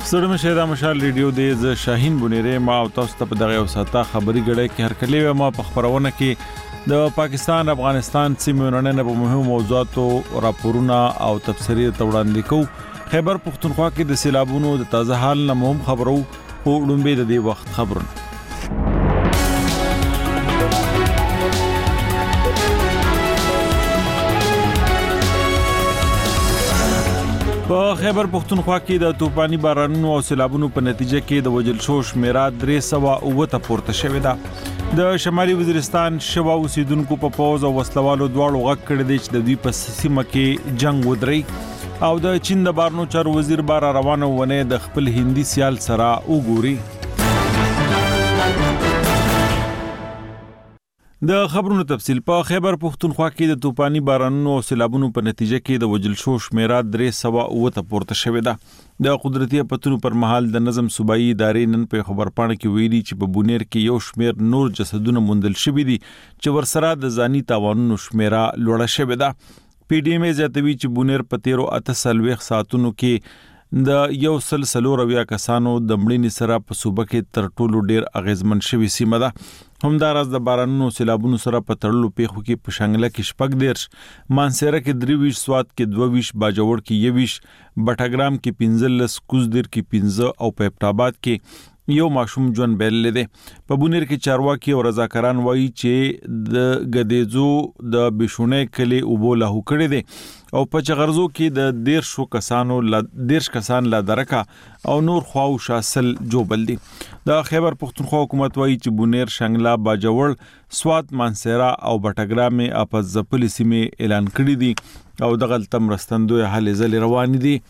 ستړي مشه د مشال ریډیو د شاهین بنيره ما او تاسو ته په دغه وساته خبري غړې کې هر کله ما په خبرونه کې د پاکستان افغانستان سیمې نړۍ په مهمو موضوعاتو راپورونه او تفسیري وړاندې کوو. خیبر پختونخوا کې د سیلابونو د تازه حال نه خبرو او ډومبه د دې وخت خبرونه. په خیبر پختونخوا کې د طوفاني بارانونو او سیلابونو په نتیجه کې د وجل شو شمیره 309 ته پورته شوې ده. د شمالي وزیرستان شوا اوسیدونکو په پوز او وسلوالو دواړو غږ کړی دی چې د دوی په سیمه کې جنگ ودري او د چین د بارنو چارو وزیر بار روانه ونه د خپل هندي سیال سره وګوري. د خبرونو تفصیل په خیبر پختونخوا کې د طوفاني بارانونو او سیلابونو په نتیجه کې د وجل شو شمیره 309 ته پورته شوې ده. د قدرتي اپتونو پر مهال د نظم صوبایي ادارې نن په خبرپاڼه کې ویلي چې په بونیر کې یو شمیر نور جسدونه موندل شوي دي چې ورسره د ځاني تاوانونو شمیره لوړه شوې ده. پی ډی ایم زیاتوي چې بونیر په 13 ساعتونو کې د یو سلسلو کسانو د مړینې سره په صوبه کې تر ټولو ډیر اغیزمن شوی سیمه ده. همداراز د بارانونو سیلابونو سره په تړلو پیښو کې په شانګله کې شپږ دیرش، مانسیره کې 23، سوات کې 22، باجوړ کې 21، بټاګرام کې 15، کوزدیر کې 15 او په پټاباد کې یو ماشوم ژوند بیل دي. په بونیر کې چارواکي او رضاکاران وایي چې د غدېزو د بشونه کلی اوبو له کړي دي او په چغرزو کې د 13 کسان لا درکا او نور خواو شاسل جوبل دي. د خیبر پختونخوا حکومت وایي چې بونیر، شانګله، باجوړ، سوات، مانسیره او بټاګرام اپز ځپلې سیمې اعلان کړي دي او دغه تم رستندوی هلې ځلې روان دي.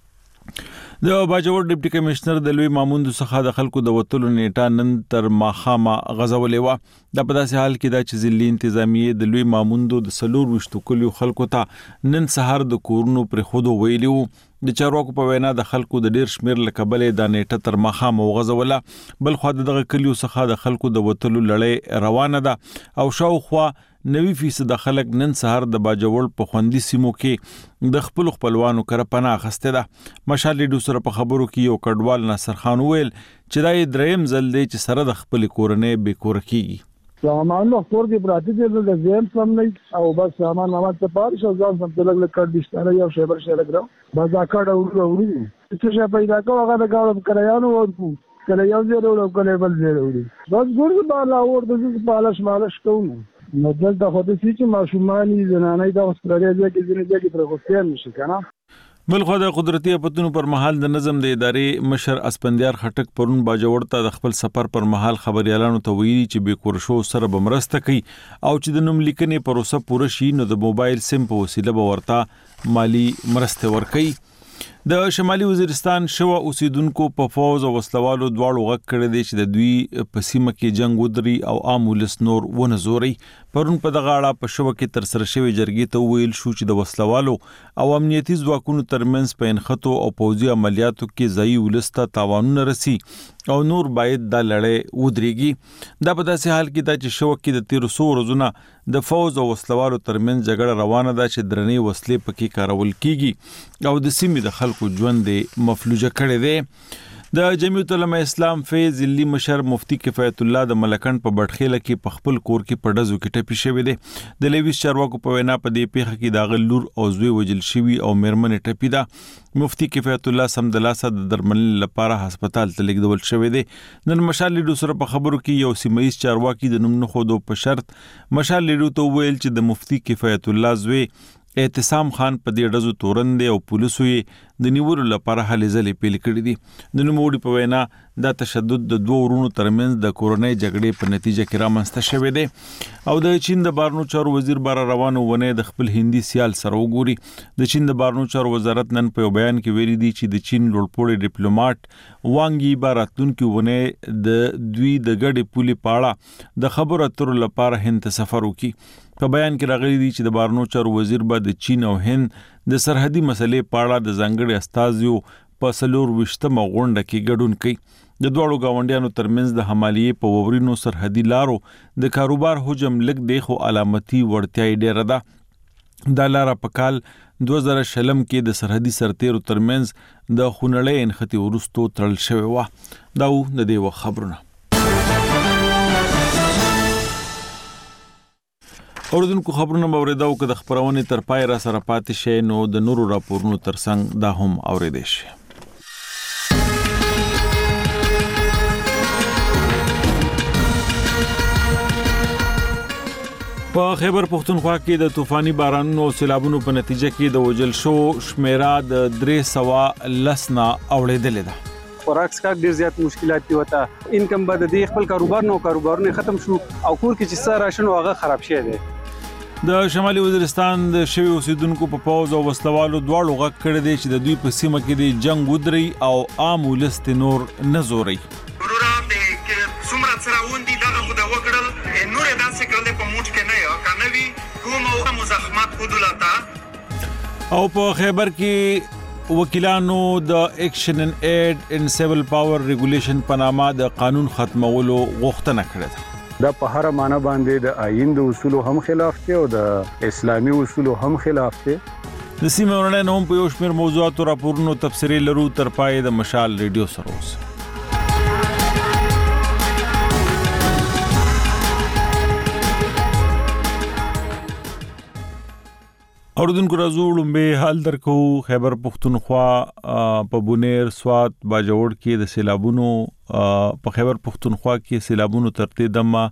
د باجوړ ډیپټي کمشنر د لوی ماموند څخه د خلکو د وټلو نیټه نن تر ماخامه غزولې و. د په داسې حال کې د ځلې انتظامیه د لوی ماموند د 24 کلیو خلکو ته نن سحر د کورونو پر خودو ویلیو. د چارواکو په وینا د خلکو د ډیر شمیر لکبلې د نیټه تر ماخامه غزوله. بل خو دغه کلیو څخه د خلکو د وټلو لړۍ روانه ده او شاوخوا 90% د خلک نن سحر د باجوړ په خوندي سیمو کې د خپلوانو کر پناه اخسته ده. مشال ډو سره په خبرو کې یو کډوال ناصر خان ویل چې دا دریم ځل دی چې سره د خپل کورنۍ به کور کیږي. سامان نو خور کې براتی دې د زم سم نه او بس سامان نامه ته پاره شو ځان سم تلګ لکړ دشتاره یو شیبر شلګرو بس اکړه ورو چې څه پیدا کوه هغه د گاړو کړیانو ورکو کله یو زیرو او کله بل زیرو بس ګور بالا اور د پالش کوم نو دلته خو د چې ماشومانی زنانې د استرالیا کې ځینې پر غوښتل نشي کنه. بل خو د قدرتي اپتونو پر مهال د نظم د ادارې مشر اسپندیار خټک پرون باجوړ ته د خپل سفر پر مهال خبريالانو ته ویلي چې به کورشو سره بمرسته کوي او چې د نوم لیکنې پروسه پوره شي نو د موبایل سیم په وسیله به ورته مالی مرسته ورکړي. د شمالي وزیرستان شوا اوسیدونکو په فوز او وسلوالو دواړو غږ کړی دی چې د دوی په سیمه کې جنگ ودري او عام ولس نور ونزوري. پرون په دغه اړه په شوا کې تر سره شوی جرګې ته ویل شو چې د وسلوالو او امنیتي ځواکونو ترمنځ په انخطو او پوځي عملیاتو کې ځای ولسته تاوانونه رسي او نور باید د لړۍ ودرېږي. دا په داسې حال کې دا چې شوا کې د 1300 ورځونه د فوز او وسلوالو ترمنځ جګړه روانه ده چې درنې وسلې پکې کارول کیږي او د سیمې د خلکو ژوند مفلوجه کړي دي. د جمعیت العلماء اسلام فیض لی مشر مفتی کفایت الله د ملکن په بټخیله کې په خپل کور کې په ډزو کې ټپي شوی دی. د لیویس چارواکو په وینا په دې پیښه کې د غلور او زوی وجل شوی او میرمن ټپي ده. مفتی کفایت الله سمدلاسه د درملنې لپاره هسپتال ته لیږدول شوی دی. نن مشال لیډو سره په خبرو کې یو سیمایي چارواکي د نوم نه خودو په شرط مشال لیډو ته ویل چې د مفتی کفایت الله زوی اعتصام خان په دې ډزو تورن دی او پولیسو یې د نیولو لپاره هلې ځلې پیل کړې دي. د نوموړي په وینا دا تشدد د دوه ورونو ترمنځ د کورنۍ جګړې په نتیجه کې رامنځته شوی دی او د چین د بارنو چارو وزیر بار روانه ونه د خپل هندي سیال سره وګوري. د چین د بارنو چارو وزارت نن په بیان کې ویلي دی چې د چین لوړپوړی ډیپلوماټ وانګ یی باراتونکو ونه د دوی د ګډې پولي پاړه د خبرو اترو لپاره هند ته سفر وکړي. په بیان کې راغلي دي چې د بارنو چارو وزیر به د چین او هند د سرحدي مسلې پاړه د ځانګړي استازیو په 24مه غونډه کې ګډون کوي. د دوړو گاونډیانو ترمنځ د حمایې په وورینو سرحدي لارو د کاروبار حجم لګ دی خو علامتي وړتیا ډیره ده. دا لاره په کال 2000 کې د سرحدي سرتیرو ترمنځ د خونړۍ انختی وروستو تړل شوی و. دا د دې خبرونه. اوردونکو خبرونه باوریدو که د خبرونه تر پای را سره پاتې شي نو د نورو راپورونو ترڅنګ دا هم اوریدئ شي. په خیبر پختونخوا کې د طوفاني بارانونو او سیلابونو په نتیجه کې د وجل شو شمیره د 310 نه اوړېدلې ده. خوراک سکاک ډیر زیات مشکلات دي وته. انکم به د خپل کاروبارونه ختم شو او کور کې چې سره راشن هغه خراب شي دي. د شمالي وزیرستان د شوی اوسیدونکو په پاوز او وسلوالو دواړو غږ کړی دی چې د دوی په سیمه کې د جنگ ودري او عام ولست نور نه زوري. څومره سراون دي دغه خو د وګړل نور داسې کړل په موټ کې نه یو کنوي کوم او مزاحمت خودلاتا. او په خیبر کې وکیلانو د ایکشن ان ایډ ان سیول پاور ریګولیشن په نامه د قانون ختمولو غوښتنه کړې ده. دا په هر معنی باندې د آئین د اصولو هم خلاف دی او د اسلامي اصولو هم خلاف دی. د سیمه ورنه نوم په یو شمېر موضوعات او راپورونو تفسیري لرو تر پای د مشال ریډیو سره اوس. اوردونکو راځو به حال درکو. خیبر پختونخوا په بونیر سوات باجوړ کې د سیلابونو په خیبر پختونخوا کې سیلابونو ترتیب دمه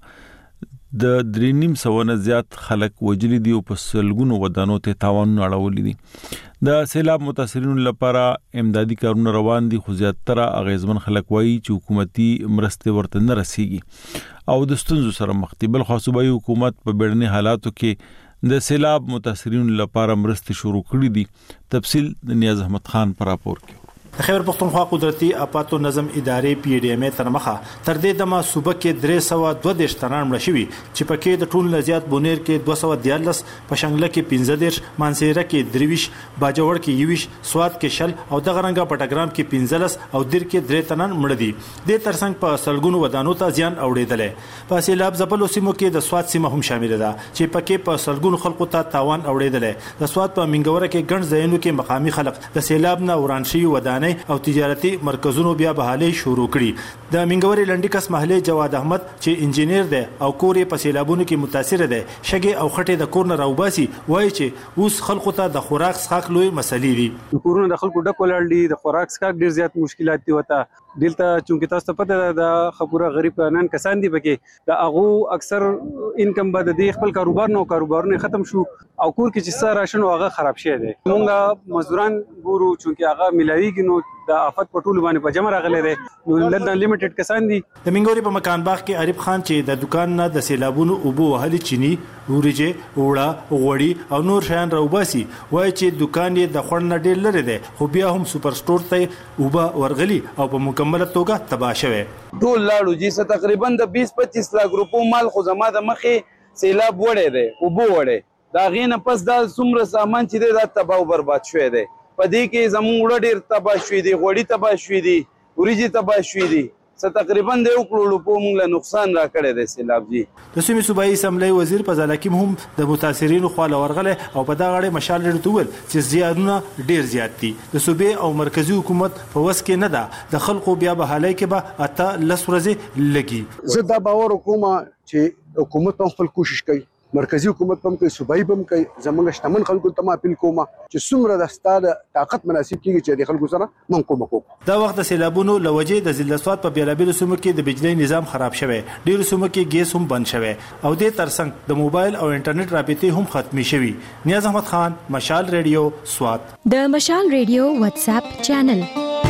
د 3.5 نه زیات خلک وجلی دي او په سلګونو ودانو ته تاوان اړولې دي. د سیلاب متاثرینو لپاره امدادي کارونه روان دي خو زیاتره اغیزمن خلک وایي چې حکومتي مرسته ورته نه رسیږي او د ستونزو سره مخ دي. بل خو صوبایي حکومت په بیړني حالاتو کې د سیلاب متاثرینو لپاره مرستې شروع کړې دي. تفصیل د نیاز احمد خان پر راپور کې. د خیبر پختونخوا قدرتي آفاتو نظم ادارې پی ډی ام تر مخه تر دې دمه صوبه کې 322 تنان مړ شوي چې پکې د ټول نزيات بونیر کې 214 پشنګله کې 15 مانسیره کې 23 باجوړ کې 21 سوات کې شل او د غرنګا پټګرام کې 15 او دیر کې 3 تنان مړ دي. د ترڅنګ په سلګونو ودانو ته زیان اوړېدل. په سیلاب زبلو سیمو کې د سوات سیمه هم شامل ده چې پکې په سلګونو خلکو ته تاوان اوړېدل. د سوات په منګوره کې ګڼ ځایونو کې مقامي خلک د سیلاب نه وران شوي ودانې او تجارتي مرکزونو بیا بحالي شروع کړي. د منګوري لنډیکس محله جواد احمد چې انجینیر دی او کور په سیلابونو کې متاثر دی شګي او خټه د کور نه راوباسي وایي چې اوس خلکو ته د خوراک څخه لوی مسلې دي. کورونه د خلکو ډک ولړ دي. د خوراک څخه ډیر زیات مشکلات دي وته. دلته چونکه تاسو ته پته ده د خبره غریب نن کسان دي پکې د اغه اکثر انکم به د خپل کاروبارونه ختم شو او کور کې چې سره راشن هغه خراب شي دي. مونږه مزدوران ګورو چونکه هغه ملایوي نو د آفت په ټول باندې په جمع راغلي دي. نو لږ لیمیټډ کسان دي. د منګوري په مکان باغ کې عارف خان چې د دکان نه د سیلابونو اوبو وهلي چینی وريجه وړه غوړی او نور شیان راوباسي وایي چې دکان یې د خړ نه ډیر لري دی خو بیا هم سپر سٹور ته اوبه ورغلي او په مکمله توګه تباہ شوه. ټول لاړو چې تقریبا د 20-25 لاک روپو مال خو زما د مخې سیلاب وړي دی اوبو وړي دا غینه پس دا څومره سامان چې دا تباہ او برباد شوی دی. په دې کې زموږ وړه ډیر تباہ شوی دی غوړي تباہ شوی دی وريجه تباہ شوی دی تقریبا د 1 کروڑ روپو موږ له نقصان را کړی دی سیلاب جی. د سیمې صوبایي اسمبلی وزیر فضل حکیم هم د متاثرینو خواله ورغله او په دا غړې مشال لري ول چې زیانونه ډیر زیات دي. د صوبې او مرکزی حکومت په وس کې نه ده د خلکو بیا به حالای کې به اته لس ورځې لګي. زه دا باور کوم چې حکومت هم خپل کوشش کوي مرکزی حکومت هم کوي صوبایي هم کوي زمونږ شتمن خلکو ته اپیل کوم چې څومره د ستاده طاقت مناسب کیږي چې د خلکو سره من کوم کو. دا وخت د سیلابونو لوجې د ضلع سوات په بیلابیلو سیمو کې د بجلی نظام خراب شوی ډیرو سیمو کې ګیس هم بند شوی او د ترڅنګ د موبایل او انټرنیټ رابطې هم ختمي شوی. نیاز احمد خان مشال ریډیو سوات. د مشال ریډیو واتس اپ چینل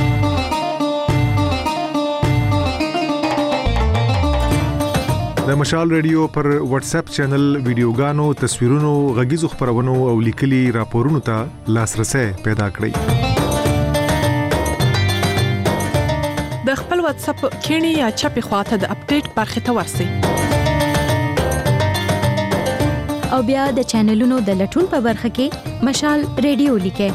د مشال ریډیو پر واتس اپ چینل ویډیوګانو تصویرونو غږیزو خبرونو او لیکلي راپورونو ته لاسرسي پیدا کړئ. د خپل واتس اپ کینی یا چپی خواته د اپډیټ برخه ته ورسئ او بیا د چینلونو د لټون په برخه کې مشال ریډیو لیکئ.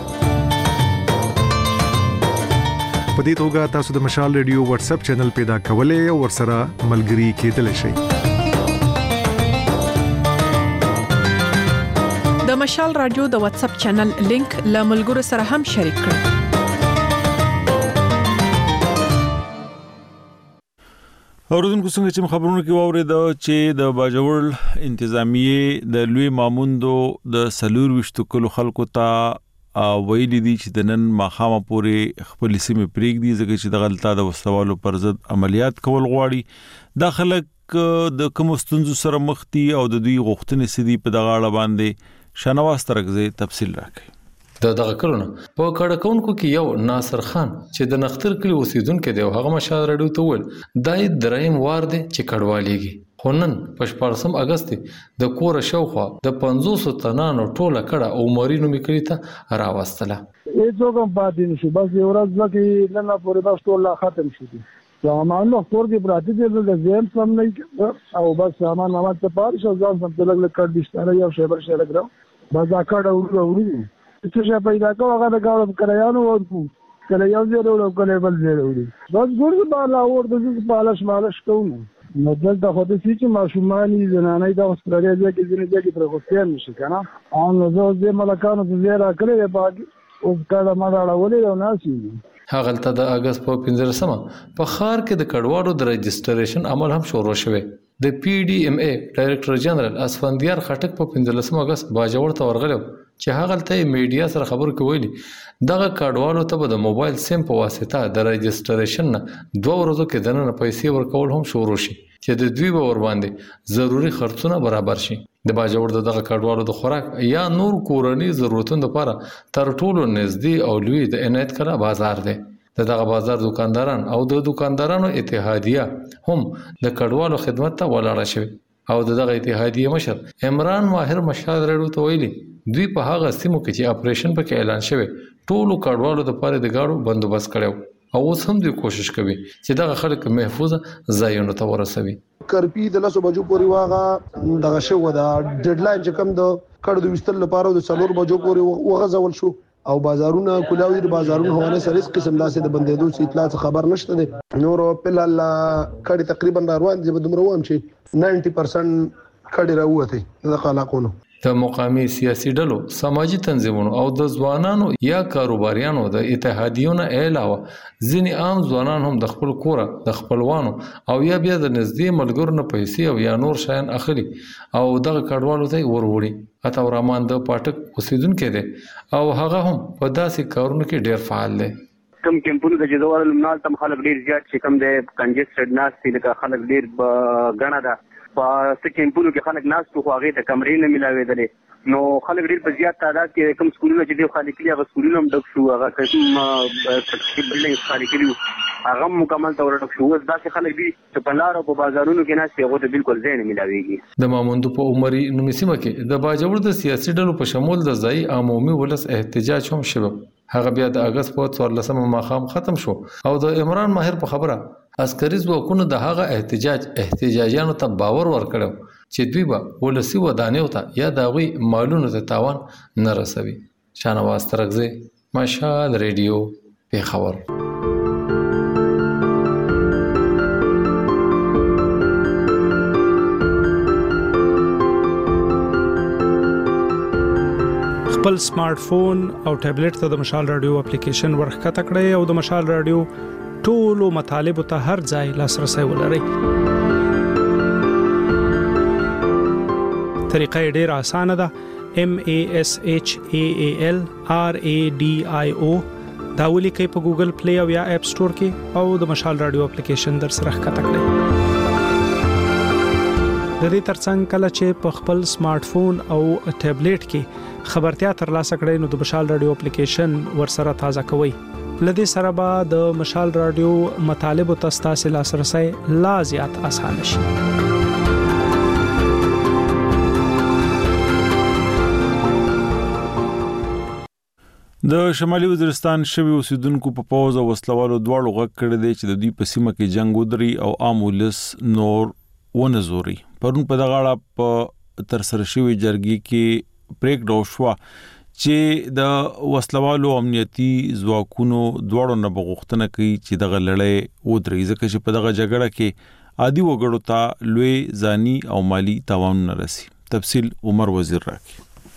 په دې توګه تاسو د مشال ریډیو واتس اپ چینل پیدا کولای او ورسره ملګري کېدلی شئ. د مشال رادیو د واتس اپ چینل لینک له ملګرو سره هم شریک کړئ. اوردونکو څنګه چې خبرونه کې واورید چې د باجوړ انتظامیه د لوی ماموندو د سلور وشتو کلو خلکو ته ویلي دي چې د نن ماخامه پورې خپل سیمه پریګ دي ځکه چې د غلطه د وسوالو پر ضد عملیات کول غواړي. دا خلک د کوم ستونزو سره مخ دي او د دوی غوښتنې سدي په دغه اړه باندې شنواز ترغزه تفصیل راکړي. دغه کلونه په کډکونکو کې یو ناصر خان چې د نختر کلی اوسیدونکو دی هغه مشال رډیو ته ول دای دریم وار دی چې کډوالېږي. خونن په 14 اگست د کور شوخه د 500 تنانو ټوله کړه او مارینو میکړی ته راوستله. هیڅ کوم پاتې نشي بس یو ورځ لکه نن پورې بس ټول ختم شي. سامان نو کور کې پراته دي د زم سم نه او بس سامان نامه ته پاره شو ځان سم تلګ کړ دشتاره یو شیبر شلګرو بس اکاډ اورو څه پیدا کو هغه د گاډو کریانو ورکو کله یو ځای ورو کله بل ځای ورو بس ګورځ بالا اور د پالش مالش کوم نو دلته خو د سې چې ماشومانی زنانې د استرالیا کې ځینې ځکه پر غوښتل نشي کنه ان نو زه ملکانو ته زیرا کړې باقي او کله ما راولې او ناسي. هغه تل د اگست په 15مه په خار کې د کډوالو د رجستریشن عمل هم شروع شوه. د پی ډی ام ای ډایریکټر جنرال اسفندیار خټک په 15 اگست باجوړ ته ورغلو چې هغه ته میډیا سره خبر کوي دغه کډوالو ته د موبایل سیم په واسطه د رجستریشن 2 ورځې کې دنه پیسې ورکول هم شروع شي چې د دوی ور باندې ضروری خرڅونه برابر شي. د باجوړ دغه کډوالو د خوراک یا نور کورنی ضرورتونو لپاره تر ټولو نږدې او لوی د عنایت کړه بازار دی. دغه بازار دکانداران او د دکاندارانو اتحادیه هم د کډوالو خدمت ته ولاړه شوی او دغه اتحادیه مشر عمران ماهر مشال رډو ته ویلي دوی په هغه سیمو کې چې اپریشن پکې اعلان شوی ټولو کډوالو د پاره د گاډو بندوبست کړو او اوس هم دوی کوشش کوي چې دغه خلک محفوظ ځایونو ته ورسوي. کرپی د لاسو بجو پورې واغه دغه شو دا ډیډلاین چې کوم د کډو وستل لپاره د 4 بجو پورې وغځول شو او بازارونه کلاوی د بازارونو حواله سره هیڅ قسم داسې د بندیدو څخه اطلاع خبر نشته دي. نور په لاله کډي تقریبا روان دي بدوم روان شي 90% کډي راوته د خلاقونو د مقامی سیاسي ډلو سماجی تنظیمونو او د ځوانانو یا کاروباریانو د اتحادیونو علاوه ځینې عام ځوانان هم د خپل کور د خپلوانو او یا بیا د نږدې ملګرو نه پیسې او یا نور شیان اخلي او دغه کډوالو ته وروړي. عطا الرحمن د پاټک اوسیدونکو دی او هغه هم په داسې کارونو کې ډیر فعال دی. کم کمپونو د جوړول لمنال تم خلک ډیر زیات چې کم د کنجسټډ ناس دي لکه خلک ډیر غنا ده په سکمپونو کې خلک ناس خو هغه ته کمرې نه ملاوي نو خلک ډیر په زیات تعداد کې کوم سکولونه چې دی خالي کړي هغه سکولونه هم ډک شو هغه کوم بلډینګ خالي کړي هغه مکمل تور ډک شو دا چې خلک دي چې په لار او په بازارونو کې ناس هغه ته بالکل ځای نه ملاويږي. د ماموندو په عمرې نومسیمه کې د باجوړ د سیاسي ډلو په شمول د ځای عمومي ولس احتجاج هم شوه. هغه بیا د اگست په 14مه ماخام ختم شو او د عمران ماهر په خبره عسکري ځواکونو د هغه احتجاجیانو ته باور ورکړو چې دوی به ولسی ودانیو ته یا د غوي مالونو ته تاوان نه رسوي. شانواز ترغزه مشال ریډیو پیښور. خپل سمارټ فون او ټابلیټ ته د مشال رادیو اپلیکیشن ورخته کړئ او د مشال رادیو ټولو مطالب ته هر ځای لاسرسي ولرئ. طریقه ډیره اسانه ده. MASHAAL RADIO دا ولیکئ په ګوګل پلی او یا اپ سٹور کې او د مشال رادیو اپلیکیشن در سره ښکته کړئ. د دې ترڅنګ کله چې په خپل سمارټ فون او ټابلیټ کې خبرتیا ترلاسه کړئ نو د مشال رادیو اپلیکیشن ورسره تازه کوئ. لدې سره به د مشال رادیو مطالب او تاسو لاسرسي لا زیات اسانه شي. د شمالي وزیرستان شوی اوسیدونکو په پوز او وسلوالو دواړو غږ کړی دی چې د دوی په سیمه کې جنگ ودري او عام ولس نور ونزوري. پرون په دغه اړه په تر سره شوی جرګې کې پریکړه وشوه چې د وسلوالو امنیتي ځواکونو دواړو نه بغوښتنه کوي چې دغه لړۍ ودري ځکه چې په دغه جګړه کې عادي وګړو ته لوی ځاني او مالی تاوان نه رسي. تفصیل عمر وزیر راکړي.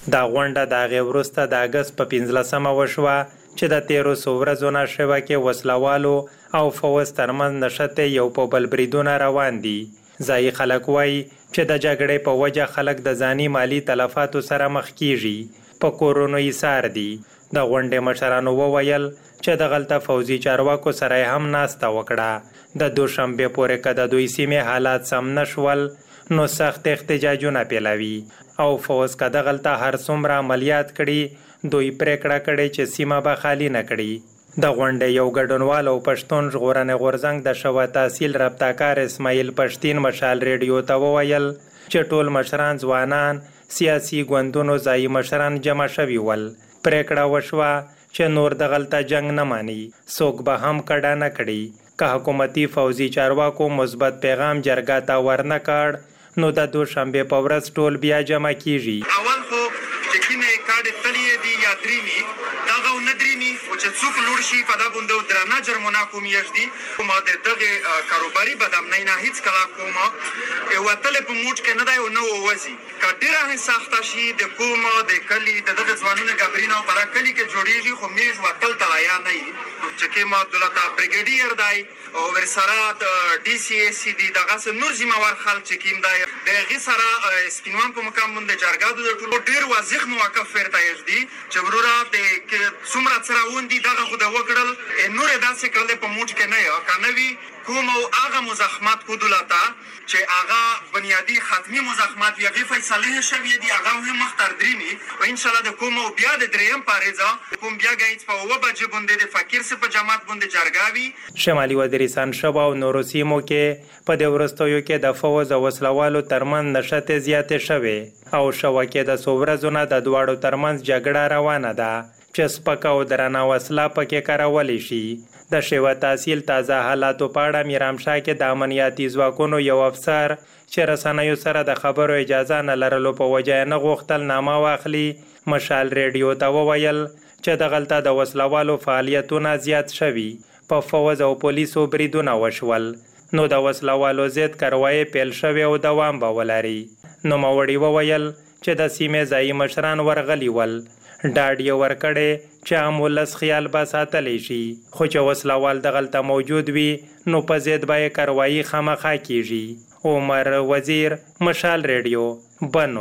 دا غونډه د هغې وروسته د اګست په 15 وشوه چې د 13 ورځو نه شوه کې وسلوالو او فوز ترمنځ نښتې یو په بل بریدونه روان دي. ځایي خلک وایي چې د جګړې په وجه خلک د ځاني مالی تلفاتو سره مخ کیږي، په کورونو ایسار دي. د غونډې مشرانو وویل چې د غلطه فوزي چارواکو سره هم ناسته وکړه. د دوشنبې پورې که د دوی سیمې حالات سم نشول نو سخت احتجاجونه پیلوي او فوز که د غلطه هر څومره عملیات کړي دوی پریکړه کړې چې سیمه به خالی نه کړي. د غونډې یو ګډونوال او پښتون ژغورنې غورځنګ د شوه تحصیل رابطه‌کار اسماعیل پښتین مشال ریډیو ته وویل چې ټول مشران ځوانان سیاسي ګوندونو ځایي مشران جمع شوي ول. پریکړه وشوه چې نور د غلطه جنگ نه مانی، څوک به هم کډه نه کړي. که حکومتي فوزي چارواکو مثبت پیغام جرګه ته ورنه کړ نو د دوشنبې په ورځ ټول بیا جمع کیږي. اول خو چې کینه کاډ تلې دی یا درېمي دغه ندرېمي او چې څوک لوړ شي په دا بوندو درانه جرمونه کوم یشدي کومه د دغه کاروباري بدامنۍ نه هیڅ کلا کومه او تل په موټ کې نه دی او نو وځي کډیره هي سخت شي د کومه د کلی د ځوانونو غبرینو پر کلی کې جوړیږي خو میز وتل تلایا نه چې کېما دولت بریګیډیر دی او ورسره د ډي سي اس سی دی دغه نور ذمہوار خلک چې کیم دی دغه سره سپینوان په مقام باندې جرګادو د ټولو ډیر واضح موقف ورته یشدي چې ورورا د څومره سره وندي دغه خو د وکړل نور داسې کړل په موټ کې نه یو کنوي کوم او هغه مزاحمت کو دولتا چې هغه بنیادی ختمي مزاحمت یغي فیصله شوی دی هغه هم مختار درینی او ان شاء الله د کوم او بیا د دریم پاریزا کوم بیا غیچ په و بجې باندې د فقیر سره په جماعت باندې جرګاوي. شمالي وزیرستان شبا او نورو سیمو کې په د ورستیو کې د فوز او وسلوالو ترمن نشته زیاتې شوه او شوکه د سوورزونه د دواړو ترمنځ جګړه روانه ده چې سپکه او درنه وسله پکې کارولې شي. د شیوه تحصیل تازه حالاتو په اړه میرامشاه کې د امنیتي ځواکونو یو افسر چې رسنیو سره د خبرو اجازه نه لرلو په وجه نه غوښتل نامه واخلي مشال ریډیو ته وویل چې د غلطه د وسلوالو فعالیتونه زیات شوي، په فوز او پولیسو بریدونه وشول نو د وسلوالو ضد کاروایي پیل شوې او دوام به ولري. نوموړي وویل چې د سیمې ځایي مشران ورغلي ول، ډاډ یې ورکړی چې عام ولس خیال به ساتلی شي، خو چې وسلوال د غلطه موجود وي نو په ضد به یې کاروایي خامخا کیږي. عمر وزیر، مشال ریډیو، بنو.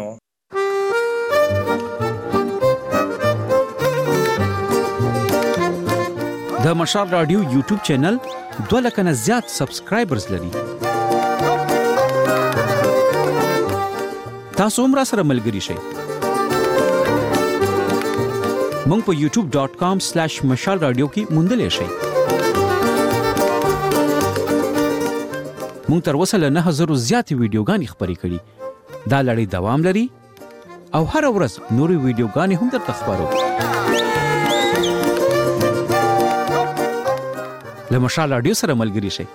د مشال رادیو یوټیوب چینل 2 لک نه زیات سبسکرایبرز لري. تاسو هم را سره ملګري شئ. مونږ په youtube.com/مشال رادیو کې موندلې شئ. مونږ تر اوسه له 9000 زیاتې ویډیوګانې خپرې کړي. دا لړۍ دوام لري او هر ورځ نورې ویډیوګانې هم درته خپرو. له مشال رادیو سره ملګري شئ.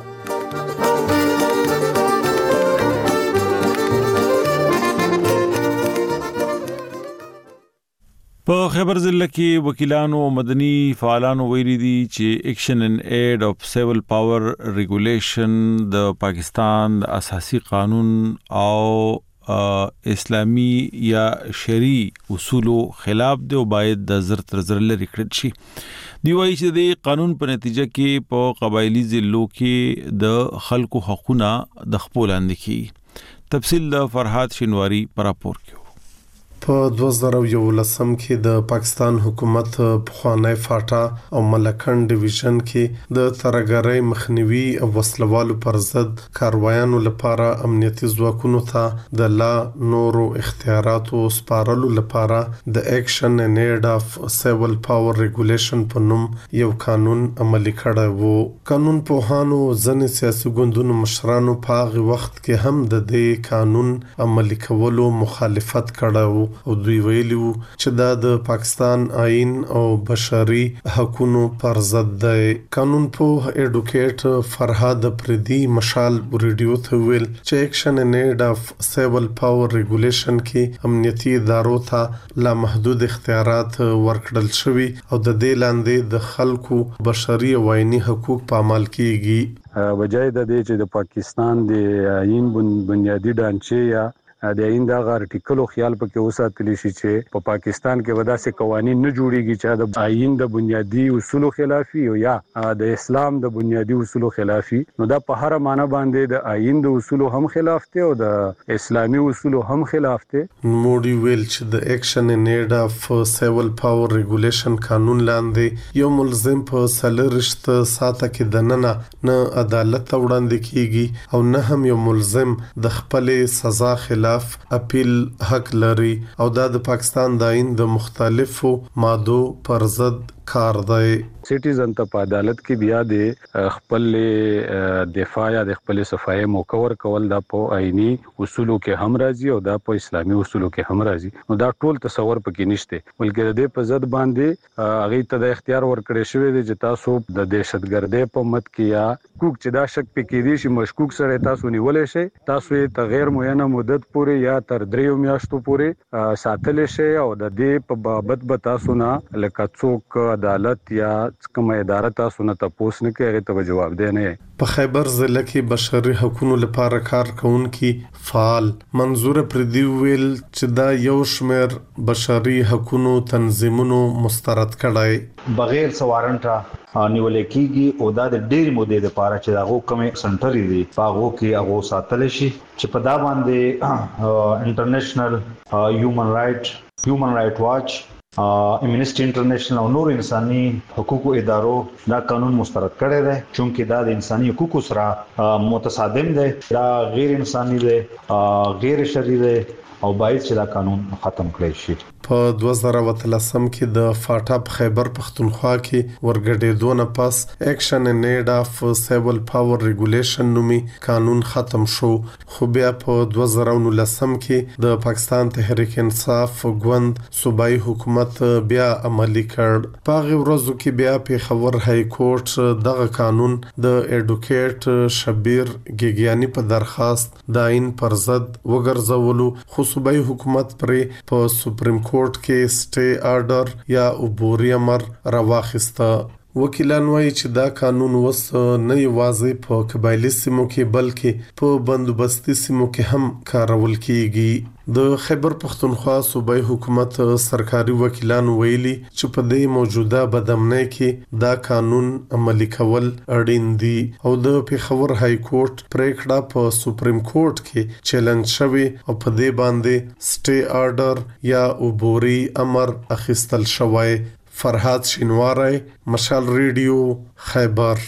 په خبر ضلع کې وکیلانو او مدني فعالانو ویلي دي چې ایکشن ان ایډ اف سیول پاور ریګولیشن د پاکستان د اساسي قانون او اسلامي یا شرعي اصولو خلاف دی او باید د زر تر زر لري کړل شي. دی وايي چې د قانون په نتیجه کې په قبایلی ضلعو کې د خلکو حقوقونه د خپل اندې کی. تفصیل د فرحات شینواری پر راپور کې. په 2011 کې د پاکستان حکومت پخوانی فاټا او ملکن ډیویژن کې د ترګرۍ مخنیوي او وسلوالو پر ضد کاروایانو لپاره امنیتي ځواکونو ته د لا نورو اختیاراتو سپارلو لپاره د ایکشن ان ایډ اف سیول پاور ریګولیشن په نوم یو قانون عملي کړی وو. قانون پوهانو ځنې سیاسي ګوندونو مشرانو په هغه وخت کې هم د دې قانون عملي کولو مخالفت کړی وو او دوی ویلي وو چې دا د پاکستان آئین او بشري حقوقو پر ضد دی. قانون په ایډوکیټ فرهاد پردي مشال ریډیو ته ویل چې ایکشن ان ایډ اف سیول پاور ریګولیشن کې امنیتي ادارو ته لا محدود اختیارات ورکړل شوي او د دې لاندې د خلکو بشري او آئینی حقوق په عمل کیږي. وجای د دې چې د پاکستان د آئین بنیادی ډانچې یا د آئین د آرټیکل خیال پکې وساتلی شي چې په پاکستان کې وداسې قوانين نه جوړيږي چې د آئین د بنیادی اصولو خلافي او یا د اسلام د بنیادی اصولو خلافي. نو دا په هر معنی باندې د آئین د اصولو هم خلاف دی او د اسلامي اصولو هم خلاف دی. موډي ویل چې د اکشن ان ایډ اف سیول پاور ریګولیشن قانون لاندې یو ملزم په سلرشت ساته کې دننه نه عدالت وړاندې کیږي او نه هم یو ملزم د خپل سزا خلاف اپیل حق لري او دا د پاکستان د آئین د مختلفو مادو پر ضد کار دی. سټیزن ته په عدالت کې بیا د خپل دفاع یا د خپل صفای موکور کول دا په آئینی اصولو کې هم راځي او دا په اسلامي اصولو کې هم راځي. نو دا ټول تصور پکې نشته بلکې د په ضد باندې هغه ته د اختیار ورکړی شوی دی چې تاسو د دهشتګردۍ په مت کې یا کوک چې دا شک پکې دي چې مشکوک سره تاسو نیولې شي تاسو یې تغیر معینه مدت پورې یا تر 3 میاشتو پورې ساتل شي او د دې په بابت به تاسو نه لکه څوک عدالت یا کومه اداره تاسو نه تاسو نه کوي ته جواب دی نه. په خیبر ضلع کې بشري حقوقو لپاره کار کوونکي فعال منظور پردي ویل چې دا یو شمېر بشري حقوقو تنظیمونو مسترد کړای بغیر سوارنټا نیول کېږي او دا د ډېر مودې لپاره چې دا کومه سنټري دي پاغو کې هغه ساتل شي چې په دا باندې انټرنیشنل هیومن رائټ واچ امنیسټي انټرنیشنل او نور انساني حقوقو ادارو دا قانون مسترد کړی دی چونکه دا د انساني حقوقو سره متصادم دی دا غیر انساني دی غیر شرعي دی او باید چې دا قانون ختم کړی شي. په 2013 کې د فاټا خیبر پختونخوا کې ورګډېدو نه پس اکشن ان ایډ اف سیول پاور ریګولیشن نومي قانون ختم شو خو بیا په 2019 کې د پاکستان تحریک انصاف ګوند صوبایي حکومت بیا عملی کړ. په هغه ورځو کې بیا په خبر های کورټ دغه قانون د ایډوکیټ شبیر ګیګیانی په درخواست د آئین پر ضد وګرځولو خو صوبایي حکومت پرې په سپریم کورټ کې سټې آرډر یا عبوري امر راواخسته. وکیلان وایي چې دا قانون وس نه یوازې په قبایلی سیمو کې بلکې په بندوبستي سیمو کې هم کارول کیږي. د خیبر پختونخوا صوبایي حکومت سرکاري وکیلان ویلي چې په دې موجوده بدامنۍ کې دا قانون عملي کول اړین دي او د پیښور های کورټ پریکړه په سپریم کورټ کې چیلنج شوی او په دې باندې سټې آرډر یا عبوري امر اخیستل شوی. فرهاد شینواری مشال ریډیو خیبر.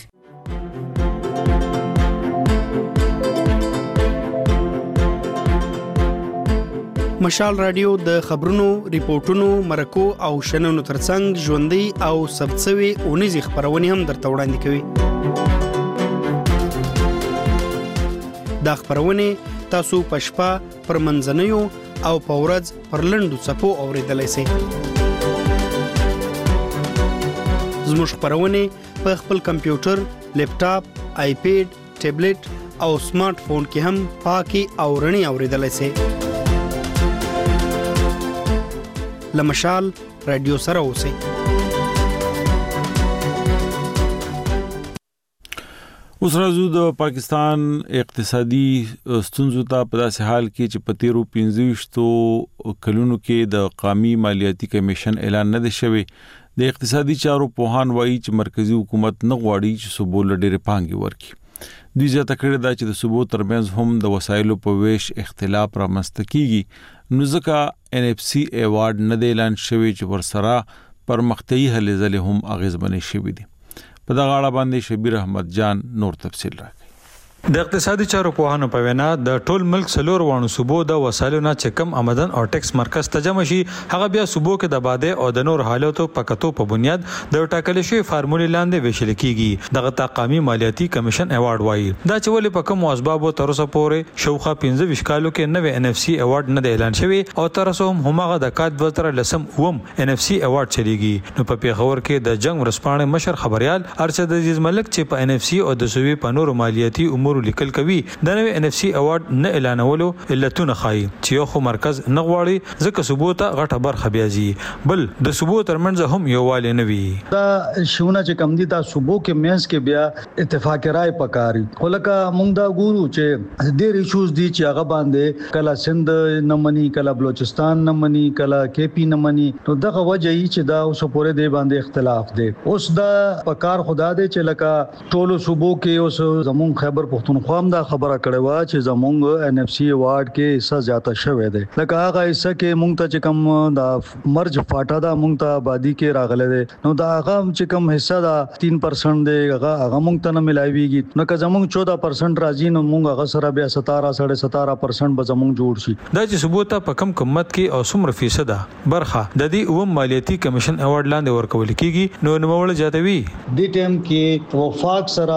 مشال رادیو د خبرونو، ریپورتونو، مرکو او شننو ترڅنګ ژوندۍ او ثبتسوي اونیزې خبرونه هم درته وړاندې کوي. دا خبرونه تاسو په شپه پر منځنیو او په ورځ پر لنډو څپو اوریدلای شئ. زموږ خبرونه په خپل کمپیوټر، لیپټاپ، آیپیډ، ټابلیټ او سمارټ فون کې هم پاکي او رڼي اوریدلای شئ. لمشال رادیو سره اوسئ. اوس راځو د پاکستان اقتصادي ستونزو ته په داسې حال کې چې په تیرو 25 کلونو کې د قومي مالیاتي کمیشن اعلان نه دی شوی. د اقتصادي چارو پوهان وایي چې مرکزی حکومت نه غواړي چې صوبو له ډېرې پانګې ورکړي. دوی زیاته کړې ده چې د صوبو ترمنځ هم د وسایلو په ویش اختلاف رامنځته کیږي نو ځکه NFC ایوارډ نه دی اعلان شوی چې ورسره پرمختیايي هلې ځلې هم اغیزمنې شوي دي. په دغه اړه باندې شبیر احمد جان نور تفصیل راکړي. د اقتصادي چارو پوهانو په وینا د ټول ملک سلور وانو صوبو د وسایلو نه چې کم آمدن او ټیکس مرکز ته جمع شي هغه بیا صوبو کې د باده او د نور حالاتو په کتو په بنیاد د ټاکل شوی فارمولې لاندې ویشل کیږي. دغه تقامی مالیاتي کمیشن ایوارډ وایي دا چې ولې په کوم اسبابو تر اوسه پورې شوخه 15 کالو کې نوې NFC ایوارډ نه اعلان شوی او تر اوسه همغه د کات 2013 NFC ایوارډ چلیږي. نو په پیښور کې د جنگ ورسپانې مشر خبريال ارشد عزیز ملک چې په NFC او د صوبې په نور مالیاتي امور نور لیکل کوي د نوې NFC ایوارډ نه اعلانولو علتونه خایي چې یو خو مرکز نه غواړي ځکه صوبو ته غټه برخه بیازي بل د صوبو ترمنځ هم یووالی نه وي. دا شونه چې کم دي دا صوبو کې مینس کې بیا اتفاق رائے پکاري ولکه مونږ دا ګورو چې ډېر ایشوز دي چې هغه باندې کله سند نه مني کله بلوچستان نه مني کله KP نه مني نو دغه وجه یې چې دا اوس پورې دی باندې اختلاف دی. اوس دا پکار خدا دی چې لکه ټولو صوبو کې اوس زمون خیبر پختونخوا هم دا خبره کړې و چې زمونږ NFC ایوارډ کې حصہ زیاته شوه دی لکه هغه حصہ کې مونږ ته چې کم دا مرج فاټا دا مونږ ته آبادی کې راغله دی نو دا هغه چې کم حصہ دا 3% دی هغه مونږ ته نه ملایويږي نو که زمونږ 14% راځي نو مونږ هغه سره بیا 17.5% به زمونږ جوړ شي. دا چې صوبو ته په کم قیمت کې او څومره فیصد برخه د دې اوم مالیاتي کمیشن ایوارډ لاندې ورکول کیږي نو نوموړ جاتوي د ټیم کې وفاق سره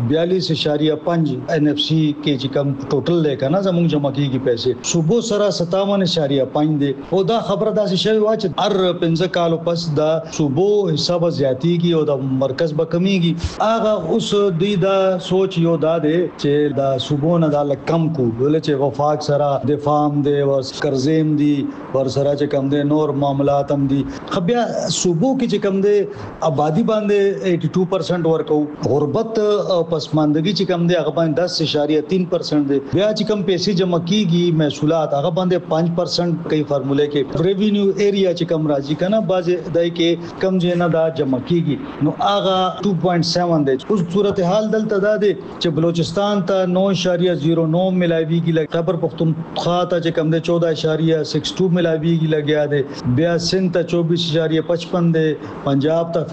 42.5 NFC کې چې کم ټوټل دی کنه زموږ جمع کیږي پیسې صوبو سره 57.5 دی او دا خبره داسې شوی و چې هر 15 کال پس دا صوبو حساب زیاتیږي او د مرکز به کمیږي هغه اوس دوی دا سوچ یو دا دی چې دا صوبو نه دا کم کو ولې چې وفاق سره د فارم دی او قرضیم دی ور سره چې کم دی نور معاملات هم دي خبیا صوبو کې چې کم دی آبادی باندې 82% ورکو غربت او پسماندگی چې کم دی هغه باندې 10.3% دی بیا چې کم پیسې جمع کیږي محصولات هغه باندې 5% کوي فارموله کې ریوینیو ایریا چې کم راځي کنه باز دای کې کم جنا دا جمع کیږي نو هغه 2.7 دی. اوس صورتحال دلته دا دی چې بلوچستان ته 9.09 ملایويږي لکه خیبر پختونخوا ته چې کم دی 14.62 ملایويږي لګیا دی بیا سند ته 24.55 دی پنجاب ته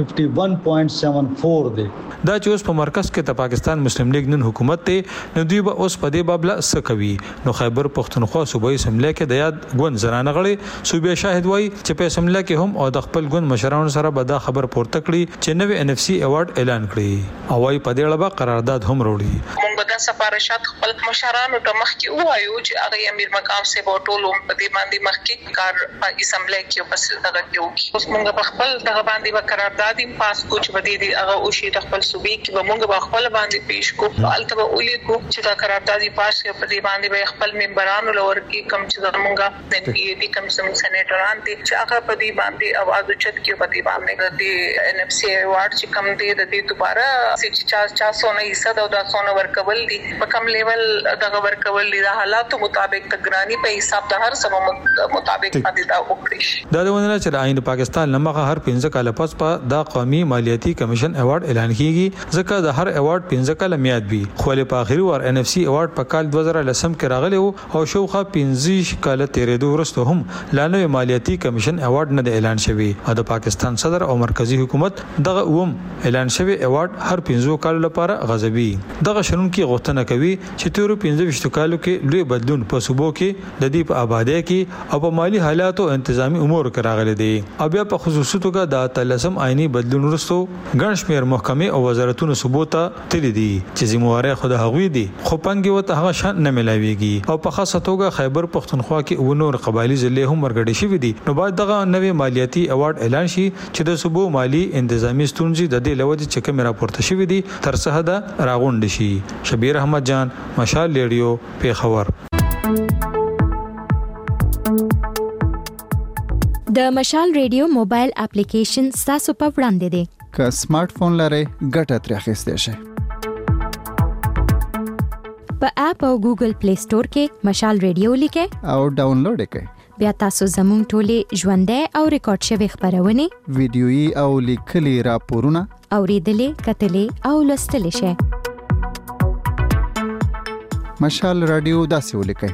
51.74 دی. دا چې اوس په مرکز کې د پاکستان مسلم لیگ نن حکومت ته نو دوی به اوس په دې بابله سکوي نو خیبر پختونخوا صوبایي اسمبلی کې د یاد ګوند زنانه غړي صوبې شاهد وای چې په اسمبلی کې هم او د خپل ګوند مشرانو سره به دا خبر پورته کړي چې نوې NFC ایوارډ اعلان کړي او وايي په دې اړه به قرارداد هم وروړي. موږ د سفارشات خپل مشرانو ته مخکې وایو چې هغه امیر مقام سه بوټولو په دې باندې مخکې کار په اسمبلی کې بس دغه کې اوس موږ په خپل دغه باندې به قرارداد پاس کو چې بدی دي هغه او شي د خپل صوبې کې به موږ په خپل باندې پیش کو البته به ولې کو چې دا قرارداد پاس کې په دې باندې به خپل ممبرانو لور کې کم چې موږ د دې کم سېنیټران دي چې هغه په دې باندې आवाज اوچت کې په دې باندې د NFC ایوارډ چې کم دی د دې دوباره چې 400 او 200 ورکول دي په کم لیول دغه ورکول دي د حالاتو مطابق تګرانی په حساب د هر سبب مطابق باندې دا وکړي. دا د ونه چې آئین پاکستان لمغه هر 15 کال پس په دا قومي مالیاتي کمیشن ایوارډ اعلان کیږي ځکه د هر ایوارډ 15 کال میاد وي خو له اخري ور NFC ایوارډ په کال 2010 کې راغلی او شوخه 15 کال تیرېدو وروسته هم لا نوې مالیاتي کمیشن ایوارډ نه اعلان شوی او د پاکستان صدر او مرکزی حکومت دغه اعلان شوی ایوارډ هر 15 کال لپاره غضبي دغه شنن کې غوښتنه کوي چې تیر 15 کالو کې لوی بدلون په صوبو کې د دې په آبادی کې او په مالی حالاتو انتظامی امور کې راغلي دي او بیا په خصوصي توګه د تلسم آئینی بدلون وروسته ګڼ شمېر محکمې او وزارتونو صوبو ته تللي دي چې ذمہواره خود هغوی دي خو پنګي وته هغه شان نه ملاويږي او په خاصه توګه خیبر پختونخوا کې ونور قبایلی ضلع هم ورګړي شوی دي نو باید دغه نوې مالیاتي ایوارډ اعلان شي چې د صوبو مالی انتظامی ستونزې د دې لودي چې کوم راپورته شوی دي تر څه ده راغونډ شي. شبیر احمد جان مشال ریډیو پیښور. د مشال ریډیو موبایل اپلیکیشن تاسو په وړاندې دی که سمارټ فون لرئ ګټه ترې اخیستی شئ. په اپ او ګوګل پلی سٹور کې مشال ریډیو لیکئ او ډاونلوډ یې کړئ بیا تاسو زموږ ټولې ژوندۍ او ریکارډ شوي خبرونه ویډیويي او لیکلي راپورونه اوریدلې کتلې او لوستلې شئ. مشال رادیو داسې ولیکئ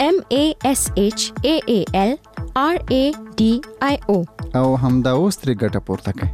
MASHAAL RADIO او همدا اوس ترې ګټه پورته کړئ.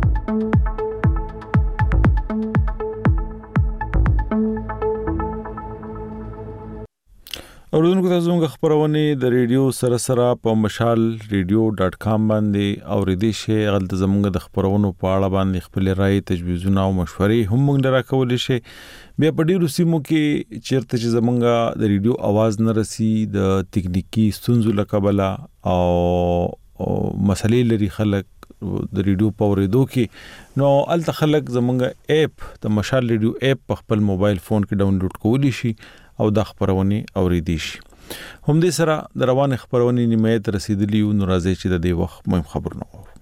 اوردونکو تاسو موږ خبرونه د ریډیو سره په mashalradio.com باندې اوریدي شي غلط زموږ د خبرونو په اړه باندې خپل رائے تجویزونه او مشورې هم موږ راکول شي. بیا په ډیرو سیمو کې چیرته چې زموږ د ریډیو आवाज نه رسي د تکنیکی ستونزو لکبله او مسلې لري خلک د ریډیو پوریدو کې نو ال تخلق زمونږ اپ د مشال ریډیو اپ په خپل موبایل فون کې ډاونلوډ کولی شي او د خبرونه اوریدي شي. هم دې سره د روان خبرونه نیمه رسیدلی نو راځي چې د دې وخت مهم خبرونه وو.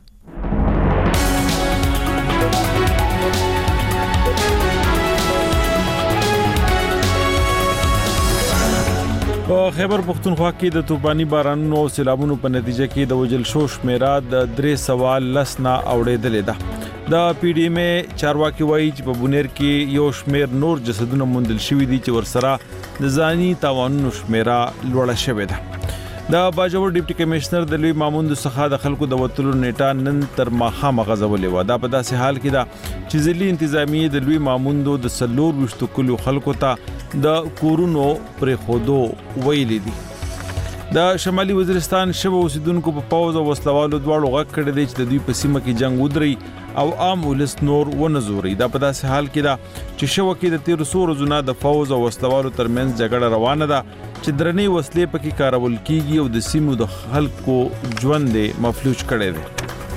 په خیبر پختونخوا کې د طوفاني بارانونو او سیلابونو په نتیجه کې د وجل شو شمیره د 310 نه اوړېدلې ده. د پی ډی ایم ای چارواکي وایي چې په بونیر کې یو شمیر نور جسدونه موندل شوي دي چې ورسره د ځاني تاوانونو شمیره لوړه شوې ده. د باجوړ ډیپټي کمشنر د لوی ماموند څخه د خلکو د وټلو نیټه نن تر ماخه مغزولې و. دا په داسې حال کې ده چې ځلې انتظامی د لوی ماموند د سلور وشتو کلو خلکو ته د کورونو پر خودو ویلې دي. د شمالي وزیرستان شبه اوسیدونکو په پاوز او وسلوالو دواړو غږ کړی دی چې د دوی په سیمه کې جنگ ودري او عام ولس نور ونزوري. دا په داسې حال کې ده چې شوه کې د 1300 ورځې د فوز او وسلوالو ترمنځ جګړه روانه ده چې درنې وسلې پکې کارول کیږي او د سیمو د خلکو ژوند مفلوج کړي دي.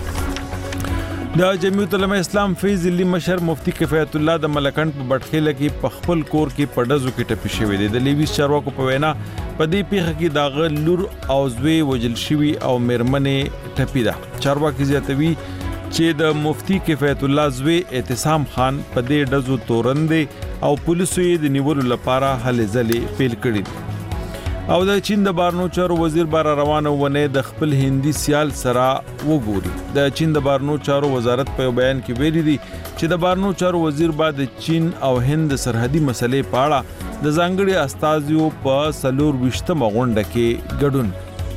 د جمعیت العلماء اسلام فیض علی مشر مفتی کفایت الله د ملکند په بټخیله کې په خپل کور کې پډزو کې ټپي شوی دی. د لیویس چارواکو په وینا په دې پیښه کې داغه لور او زوی وجل شوی او میرمنې ټپي ده. چارواکي زیاتوي چې د مفتی کفایت الله زوی اعتصام خان په دې ډزو تورندې او پولیسو یې د نیولو لپاره هلې ځلې پیل کړې. او د چین د بارنو چارو وزیر بار روانه ونه د خپل هندي سیال سره وګوري. د چین د بارنو چارو وزارت په بیان کې ویلي دي چې د بارنو چارو وزیر بعد چین او هند سرحدي مسلې په اړه د ځانګړي استازیو په 24 غونډه کې ګډون.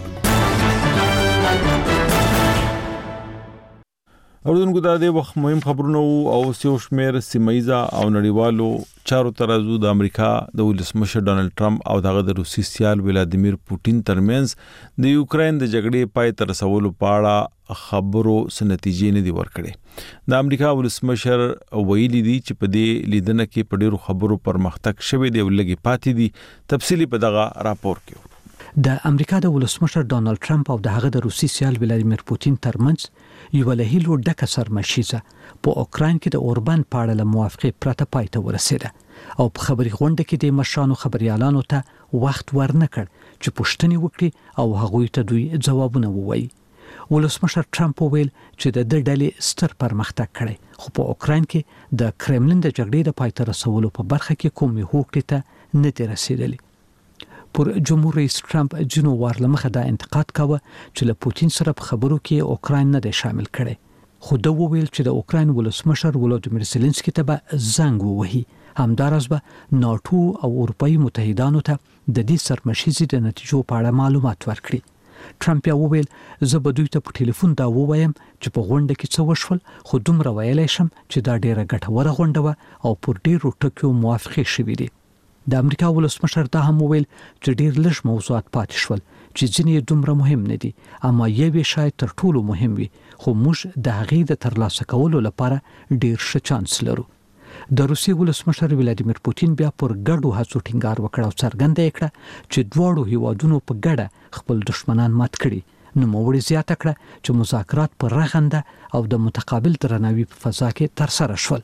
اوردونکو د دې وخت مهم خبرونه او سیو شمیر سیمایزا او نړیوالو چارو ترازو د امریکا د ولسمشر ډونالد ټرمپ او دغه د روسي سیال ولادیمیر پوتین ترمنځ د یوکرين د جګړې پای تر رسولو په اړه خبرو سنتیجې نه دی ورکړي. د امریکا ولسمشر ویلي دی چې په دې لیدنه کې په ډیرو خبرو پرمختګ شوی دی او لګي پاتې دي. تفصیلی په دغه راپور کې د امریکا د ولسمشر ډونالد ټرمپ او دغه د روسي سیال ولادیمیر پوتین ترمنځ یو له هیلو ډکه سرمشيزه په اوکراین کې د اوربان په اړه له موافقه پرته پای ته ورسېده او په خبري غونډه کې د مشرانو خبريالانو ته وخت ورنکړ چې پوښتنې وکړي او هغوی ته دوی ځوابونه ووایي. ولسمشر ټرمپ وویل چې د ډلې ستر پرمختګ کړي خو په اوکراین کې د کرملین د جګړې د پای ته رسولو په برخه کې کومې هوکړې ته نه دی رسیدلی. پر جمهور رئیس ټرمپ جنو وارلمخه دا انتقاد کاوه چې له پوتین سره په خبرو کې اوکراین نه دی شامل کړي. خو دا وویل چې د اوکراین ولسمشر ولودیمیر زيلنسکي ته به زنګ ووهي. همدارس به ناتو او اروپאי متحدانو ته د دې سرمشيزي د نتیجو په اړه معلومات ورکړي. ټرمپ یې وویل زه به دوی ته په ټلیفون دا ووایم چې په غونډه کې څه وشول خو دومره ویلای شم چې دا ډیره ګټوره غونډه و او پر ډیرو ټکیو موافقه شوې دي. د امریکا ولسمشر دا هم وویل چې ډیر لږ موضوعات پاتې شول چې ځینې دومره مهم نه دي اما یوه شاید تر ټولو مهم وي خو موږ د هغې د ترلاسه کولو لپاره ډیر ښه چانس لرو. د روسي ولسمشر ولادیمیر پوتین بیا پر ګډو هڅو ټینګار وکړ او څرګنده کړه چې دواړو هیوادونو په ګډه خپل دښمنان مات کړي. نو موړي زیاته کړه چې مذاکرات پر رغنده او د متقابل درناوي په فضا کې تر سره شول.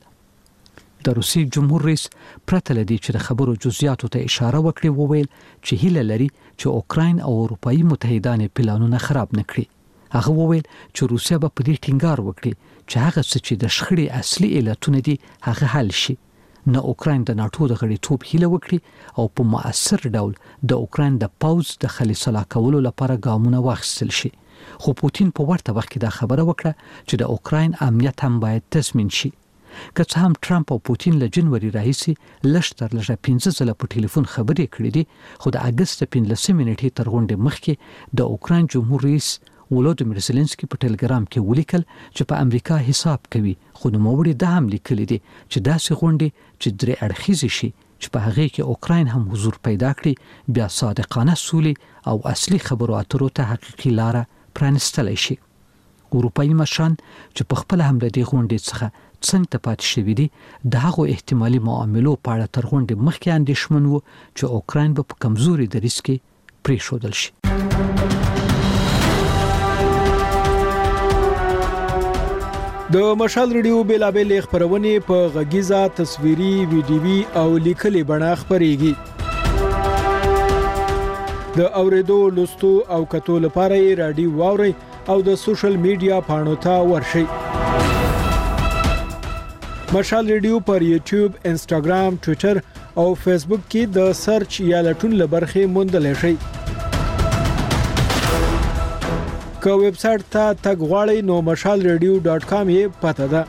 د روسي جمهور رئیس پرته لدی چې د خبرو جزئیاتو ته اشاره وکړي وویل چې هیله لري چې اوکراین او اروپאי متحدان پلانونه خراب نکړي. هغه وویل چې روسیا به په دې ټینګار وکړي چې هغه څه چې د شخړې اصلي علتونه دي هغه حل شي. نه اوکراین د ناتو د غړیتوب هیله وکړي او په مؤثر ډول د اوکراین د پاوز د خلیصلا کولو لپاره ګامونه واخیستل شي. خو پوتین په ورته وخت کې دا خبره وکړه چې د اوکراین امنیت هم باید تضمین شي. که څه هم ټرمپ او پوتین له جنوري راهیسې لږ تر لږه 15 ځله په ټلیفون خبرې کړې دي خو د اگست 15 نیټې تر غونډې مخکې د اوکراین جمهور رئیس ولودیمیر زيلنسکي په ټلګرام کې ولیکل چې په امریکا حساب کوي خو نو موړي د هم لیکلي دي چې داسې غونډې چې درې اړخیزې شي چې په هغه کې اوکراین هم حضور پیدا کړي بیا صادقانه سولې او اصلي خبرو اترو ته حقيقي لار پرانستلی شي. اروپאי مشران چې په خپل هم د دې غونډې څخه څنګه پاتې شوی دي د هغو احتمالي معاملو په اړه تر غونډې مخکې اندېښمن وو چې اوکراین به په کمزوري دریځ کې پریښودل شي. د مشال ریډیو بیلابل خبرونه په غږیزه تصویري ویډیوي او لیکلي بڼه خبريږي د اوریدو لوستو او کتو لپاره رادیو واوري او د سوشل میډیا پاڼو ته ورشئ مشال ریډیو پر یوټیوب انسټاګرام ټوئیټر او فیسبوک کې د سرچ یا لټون لبرخه موندل شي که ویب سټ ته تګ غواړئ نو mashalradio.com یې پته ده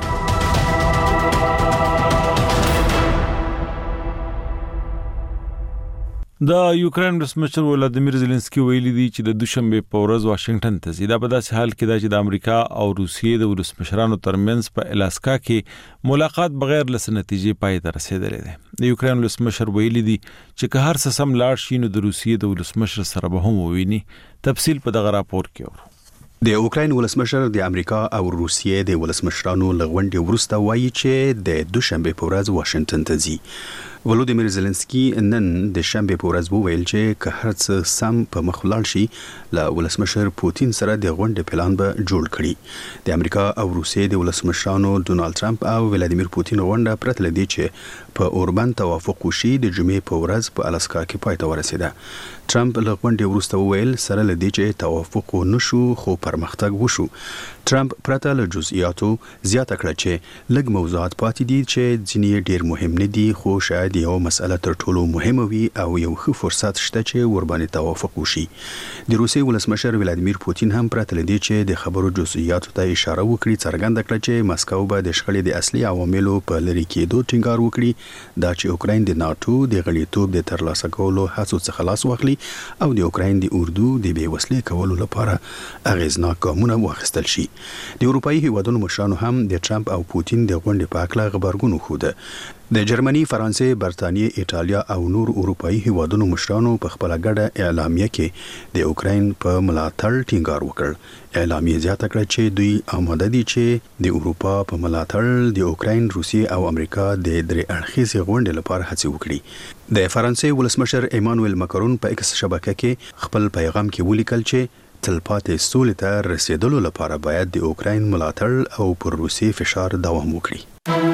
د یوکرين رسمچر ولادیمیر زيلنسکي ویلي دی چې د دوشنبه په ورځ واشنگټن ته ځي دا په داسې حال کې دا چې د امریکا او روسیې د ولسمشرانو ترمنځ په الاسکا کې ملاقات بغیر لس نتیجې پای ته رسیدلې ده د یوکرين ولسمشر ویلي دی چې که هر څه سم لاړ شي نو د روسیې د ولسمشر سره به هم وویني تفصیل په دغه راپور کې اورو د اوکراین ولسمشر د امریکا او روسیې د ولسمشرانو لغونډې وروسته وایي چې د دوشنبه په ورځ واشنگټن ته ځي ولودیمیر زيلنسکي نن د شنبه په ورځ وویل چې که هر څه سم په مخ ولاړ شي له ولسمشر پوتین سره د غونډې پلان به جوړ کړي د امریکا او روسیې د ولسمشرانو ډونالد ټرمپ او ولادیمیر پوتین غونډه پرته لدی چې په اوربان توافق وشي د جمعې په ورځ په الاسکا کې پای ته ورسیده ټرمپ له غونډې وروسته وویل سره لدی چې توافق ونشو خو پرمختګ وشو ټرمپ پرته له جزئیاتو زیاته کړه چې لږ موضوعات پاتې دي چې ځینې ډیر مهم نه دي خو شاید یو مسأله تر ټولو مهمه وي او یو ښه فرصت شته چې ورباندې توافق وشي د روسیې ولسمشر ولادیمیر پوتین هم پرته لدی چې د خبرو جزئیاتو ته اشاره وکړي څرګنده کړه چې مسکو به د شخړې د اصلي عواملو په لری کېدو ټینګار وکړي دا چې اوکراین د ناتو د غړیتوب د ترلاسه کولو هڅو څخه خلاص واخلي او د اوکراین د اردو د بیوسلې کولو لپاره اغیزناک ګامونه واخیستل شي د اروپאי هیوادونو مشرانو هم د ټرمپ او پوتین د غونډې په اړه خبرګون خوده د جرمني، فرانسې، برتانیې، ایټالیا او نور اروپאי هیوادونو مشرانو په خپل ګډه اعلامیه کې د اوکراین په ملاتړ ټینګار وکړ. اعلامیه زیاته کړه چې دوی آماده دي چې د اروپا په ملاتړ د اوکراین، روسیې او امریکا د درې اړخیزې غونډې لپاره هڅه وکړي. د فرانسې ولسمشر ایمانوئل ماکرون په ایکس شبکه کې خپل پیغام کې ولیکل چې تلپاتې سولې ته رسیدلو لپاره باید د اوکراین ملاتړ او پر روسیې فشار دوام وکړي.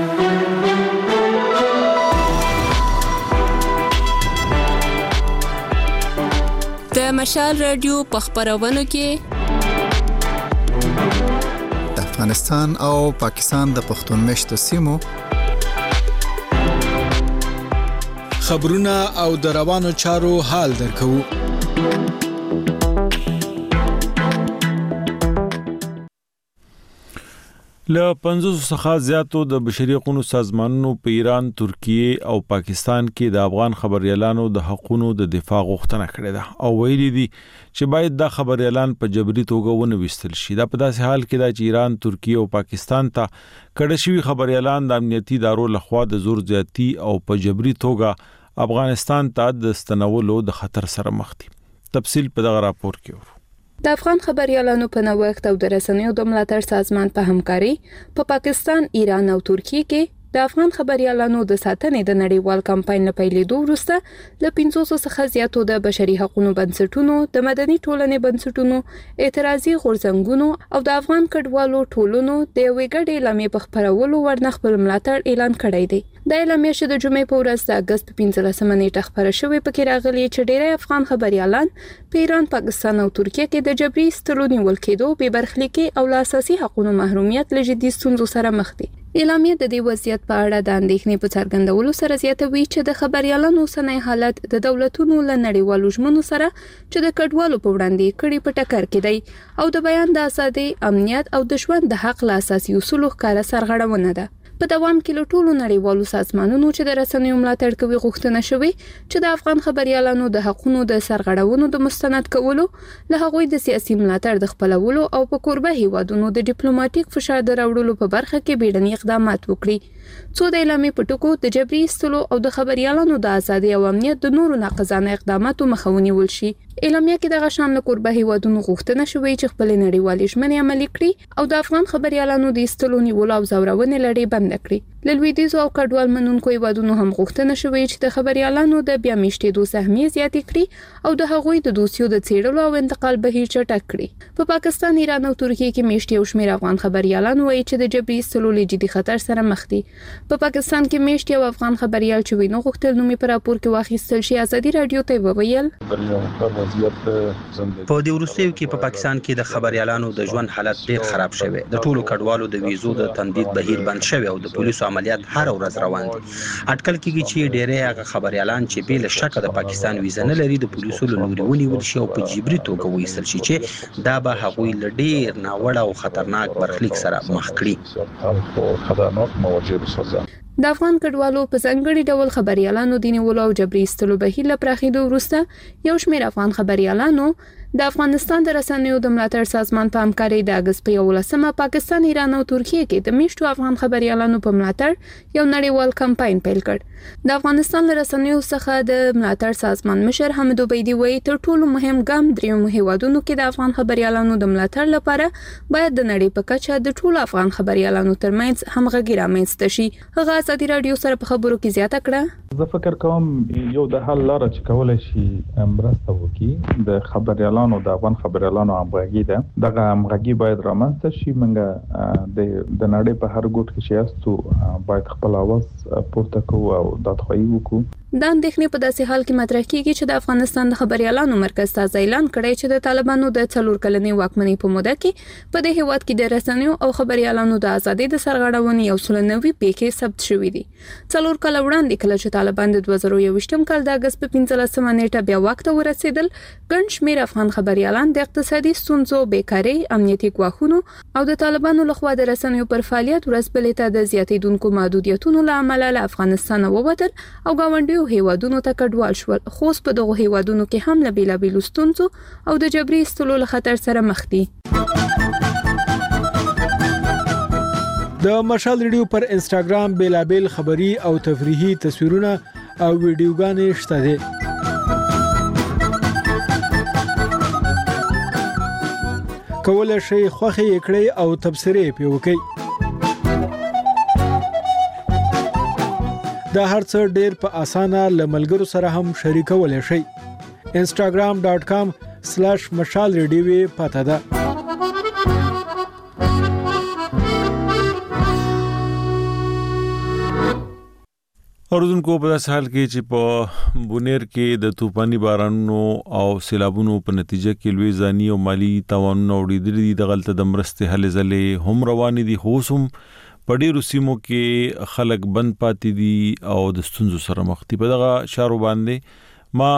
د مشال رادیو په خبرونو کې د افغانستان او پاکستان د پښتون مشتو سیمو خبرونه او د روانو چارو حال درکو. له 500 څخه زیاتو د بشري حقوقو سازمانونو په ایران، ترکیه او پاکستان کې د افغان خبريالانو د حقوقو د دفاع غوښتنه کړې ده او ویلي دي چې باید د خبريالان په جبري توګه ونه وستل شي. دا په داسې حال کې چې ایران، ترکیه او پاکستان ته کډه شوی خبريالان د امنیتي ادارو لخوا د زور زیاتی او په جبري توګه افغانستان ته د ستنولو د خطر سره مخ دي. تفصیل په دغه راپور کې ورو. د افغان خبريالانو په نوښت او د رسنیو د ملاتړ سازمان په همکاري په پاکستان، ایران او ترکیه کې د افغان خبريالانو د ساتنې د نړیوال کمپاین په پیلېدو وروسته له 500 څخه زیاتو د بشري حقوقو بنسټونو، د مدني ټولنې بنسټونو، اعتراضي غورځنګونو او د افغان کډوالو ټولنو د یوې ګډې اعلامیې په خبرولو ورنه خپل ملاتړ اعلان کړی دی. د اعلامیې چې د جمعې په ورځ د اگست 15 نیټه خبره شوې پکې راغلي چې ډېری افغان خبريالان په ایران، پاکستان او ترکیه کې د جبري سترو نیول کېدو، بې برخلیکي او له اساسي حقوقو محرومیت له جدي ستونزو سره مخ دي. اعلامیه د دې وضعیت په اړه د اندېښنې په څرګندولو سره زیاتوي چې د خبريالانو اوسنی حالت د دولتونو له نړیوالو ژمنو سره چې د کډوالو په وړاندې کړي په ټکر کې دی او د بیان د ازادۍ، امنیت او د ژوند د حق له اساسي اصولو ښکاره سرغړونه ده. په دوام کې له ټولو نړیوالو سازمانونو چې د رسنیو ملاتړ کوي غوښتنه شوې چې د افغان خبريالانو د حقوقو د سرغړونو د مستند کولو، له هغوی د سیاسي ملاتړ د خپلولو او په کوربه هیوادونو د ډیپلوماټیک فشار د راوړلو په برخه کې بیړني اقدامات وکړي. څو د اعلامیې په ټکو د جبري ایستلو او د خبريالانو د ازادۍ او امنیت د نورو ناقضانه اقداماتو مخه ونیول شي. اعلامیه کې د غشان له کوربه هیوادونو غوښتنه شوې چې خپل نړیوالې ژمنې عملي کړي او د افغان خبريالانو د ایستلو نیولو او زورونې لړۍ بند کړي. لویدیزو او کډوال منونکو هیوادونو هم غوښتنه شوې چې د خبريالانو د بیا میشتېدو سهمیه زیاتې کړي او د هغوی د دوسیو د څېړلو او انتقال بهیر چټک کړي. په پاکستان، ایران او ترکیه کې میشتې او شمېر افغان خبريالان وایي چې د جبري ایستلو له جدي خطر سره مخ دي. په پاکستان کې میشتې او افغان خبريال چې وینو غوښتل نومي پر راپور کې واخیستل شي. ازادي رادیو ته وویل په دې وروستیو کې په پاکستان کې د خبريالانو د ژوند حالت ډېر خراب شوی. د ټولو کډوالو د ویزو د تمدید بهیر بند شوی او د پولیسو عملیات هر ورځ روان دي. اټکل کېږي چې ډېری هغه خبريالان چې بې له شکه د پاکستان ویزه نه لري د پولیسو له لوري ونیول شي او په جبري توګه وایستل شي چې دا به هغوی له ډېر ناوړه او خطرناک برخلیک سره مخ کړي. د افغان کډوالو په ځانګړي ډول خبريالانو د نیولو او جبري ایستلو بهیر له پراخېدو وروسته یو شمېر افغان خبريالانو د افغانستان د رسنیو د ملاتړ سازمان په همکارۍ د اگست په 11 پاکستان، ایران او ترکیه کې د میشتو افغان خبريالانو په ملاتړ یو نړیوال کمپاین پیل کړ. د افغانستان له رسنیو څخه د ملاتړ سازمان مشر حمید عبیدی وایي تر ټولو مهم ګام دریمو هیوادونو کې د افغان خبريالانو د ملاتړ لپاره باید د نړۍ په کچه د ټولو افغان خبريالانو ترمنځ همغږي رامنځته شي. هغه ازادي رادیو سره په خبرو کې زیاته کړه. زه فکر کوم یو د حل لاره چې کولای شي مرسته وکړي د خبريالانو د افغان خبريالانو همغږي ده. دغه همغږي باید رامنځته شي. موږ د نړۍ په هر ګوټ کې چې یاستو باید خپل اواز پورته کوو او دادخواهي وکړو. دا اندېښنې په داسې حال کې مطرح کیږي چې د افغانستان د خبريالانو مرکز تازه اعلان کړی چې د طالبانو د 4 کلنې واکمنۍ په موده کې په دې هیواد کې د رسنیو او خبريالانو د ازادۍ د سرغړونې یو څل نوي پیښې ثبت شوې دي. 4 کال وړاندې کله چې طالبان د 2021 کال د اگست په 15 نیټه بیا واک ته ورسېدل، ګڼ شمېر افغان خبريالان د اقتصادي ستونزو، بیکارۍ، امنیتي ګواښونو او د طالبانو لخوا د رسنیو پر فعالیت ورسپلې ته د زیاتېدونکو محدودیتونو له امله له افغانستان ووتل او ګاونډي هیوادونو ته کډوال شول. خو په دغه هیوادونو کې هم له بیلابیلو ستونزو او د جبري ایستلو له خطر سره مخ دي. د مشال ریډیو پر انستګرام بیلابیل خبري او تفریحي تصویرونه او ویډیوګانې شته دي. کولای شئ خوښي کړئ او تبصرې پې وکړئ. دا هر څه ډېر په اسانه لملګرو سره هم شریکولای شئ. instagram.com/mashalradio پته ده. اوردونکو په داس حال کې چې په بونیر کې د طوفاني بارانونو او سیلابونو په نتیجه کې لوی ځاني او مالی تاوانونه وړاندې دي. د غلطه د مرستې هلې ځلې هم روان دي. خوسم په ډیرو سیمو کې خلک بند پاتې دي او د ستونزو سره مخ دي. په دغه شارو باندې ما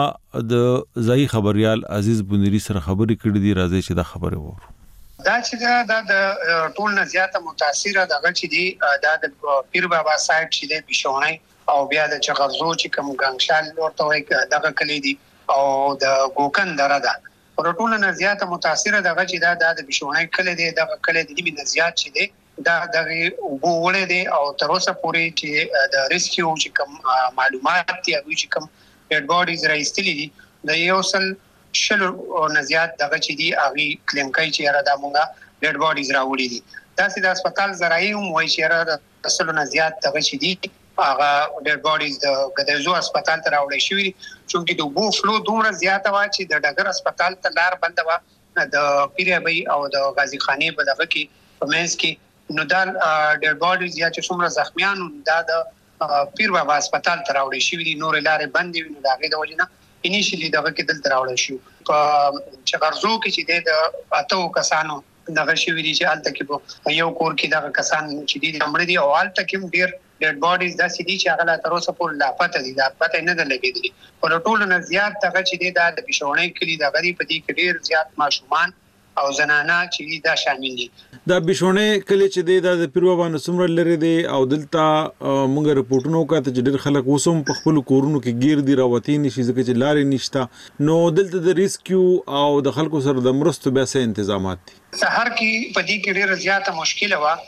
د ځای خبريال عزیز بونیری سره خبرې کړې دي. راځي چې دا خبره وره. دا چې دا د ټول نه زیاته متاثره دغه چې دی دا د پیر بابا سایت چې دی بشونای او بیا د چغرزو چې کوم ګنګشال ورته وایي دغه کلی دی او د ګوکن دره ده. پر ټول نه زیاته متاثره دغه چې دا د بشونای کلی دی. دغه کلی دی به زیات چې دی دا دغه وګوره دی او تر اوسه پورې چې د ریسکیو چې کوم معلومات دي او چې کوم ډیډ باډیز راځتلې دي د یو سل شلو نزيات دغه چې دی اغي کلیم کوي چې را د مونږه ډیډ باډیز راوړي دي. دا چې د هسپتال زراعي هم وایي چې را د اصلو نزيات دغه چې دی هغه ډیډ باډیز د ګدایزو هسپتال ته راوړي شوی چې د بو فلو دومره زیاته وا چې د ډګر هسپتال ته لار بند وا د پیرابي او د غازی خاني په دغه کې په منځ کې نو دا ډیډ باډیز یا چې څومره زخمیان دا د پیر بابا هسپتال ته راوړي شوی دي. نور لارې بندې وي نو دا غي د وجنه انیشلی دغه کې دلته راوړل شو. په چغرزو کې چې د اتو کسانو دغه شوی دي چې الته کې یو کور کې دغه کسان چې دي امر دي او الته کې ډیر ډیډ باډیز د سړي چې هغه تر اوسه پورې لا پته دي. دا پته نه ده لګېدلې. په ټولو نه زیات دغه چې دي د بشونې کلی د غریب دي کې ډیر زیات ماشومان او زنانه چې دا شامل دي. دا بشونې کلی چې دی د پیرو باندې څومره لري دی او دلته موږ رپورټونو کاته چې ډېر خلک وسوم په خپل کورونو کې گیر دي راوتی نشي ځکه چې لارې نشته. نو دلته د ریسکیو او د خلکو سره د مرستو بیا څه تنظیمات دي؟ سحر کې په دې کې ډېر زیاته مشکله وا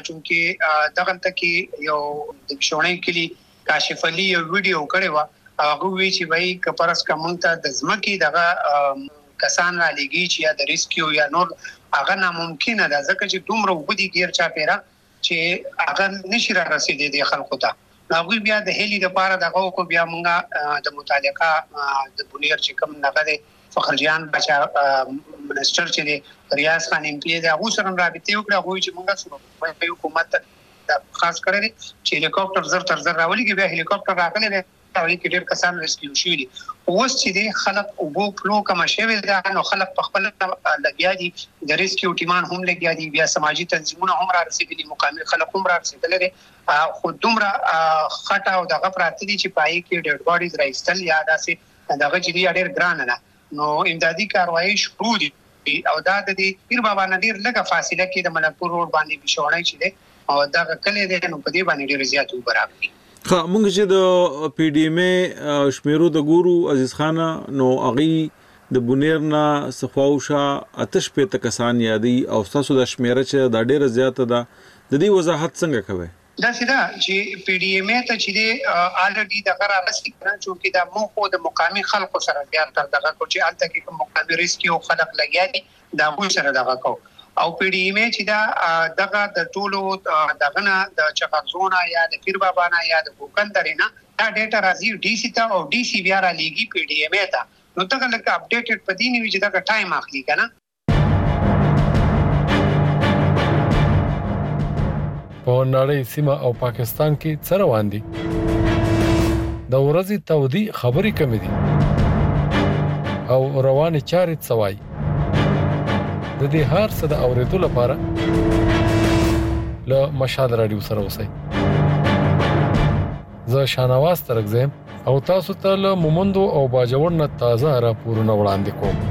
چې دغه کې یو د بشونې کلی کاشف علي یو ویډیو کړی و هغه وی چې وای کپرس کومته د زمکی دغه کسان را لګي چې یا د ریسکیو یا نور هغه ناممکنه ده ځکه چې دومره وګدي غیر چا پیرا چې هغه نشي را رسیدي د خلکو ته. نو بیا د هلي د پاره دغه کو بیا مونږه د متعلقه د بنیر چې کوم نغده فخرجان بچا منسټر چې دی ریاض خان ایم پی دا غوسره رابطه وکړه غوي چې مونږه سره حکومت خاص کړی چې هلیکاپټر زر تر زر راولي کې بیا هلیکاپټر راغلی دی او کې ډېر کسان ریسکیو شوي دي. اوس چې دی خلک وګو پلو کما شوی دا نو خلک په خپل لګیا دي د ریسکیو ټیمان هم لګیا دي بیا سماجی تنظیمونه هم را رسیدلي مقامي خلک هم را رسیدلي خو دومره خټه او دغه پراته دي چې پای کې ډېډ باډیز راځل یا داسې دغه چې دی ډېر ګران نه نو امدادي کاروایی شروع دي او دا د پیر بابا نډیر لږه فاصله کې د ملکپور روډ باندې بشوړی چې دی او دا کله دی نو په دې باندې ډېر زیات وبرابري. خا مونږ چې د پی ډی ایم ای شمیرو د ګورو عزیز خان نو اغي د بنیرنا صفاوشا آتش په تکسان یادي او تاسو د شمیره چې د ډېر زیات ده د دې وضاحت څنګه کوي؟ دا سیدا چې پی ډی ایم ای ته چې دی الریډي د قرار رسې کړه چې دا مو خو د مقامي خلکو سره بیا تر دغه کو چې الته کې مقامي ریسکیو خلک لګیا دي دا مو سره دغه کو او پی ډی ایم ای چې دا دغه د ټولو دغه نه د چغزونه یا د پیر بابا نه یا د کوکندرینا دا ډیټا راځي ډي سی ته او ډي سی بیا را لګي پی ډی ایم ای ته نو ته لکه اپډیټډ پدې نیو چې دا ټایم اخلي کنه. په نړۍ سیمه او پاکستان کې څه روان دي د ورځې تودي خبري کمې دي او روانه چارې څوای د دې هر څه د اوریدو لپاره له مشال رادیو سره اوسئ. زه شانواز ترغزم او تاسو ته له مومندو او باجوړ نه تازه راپورونه وړاندې کوم.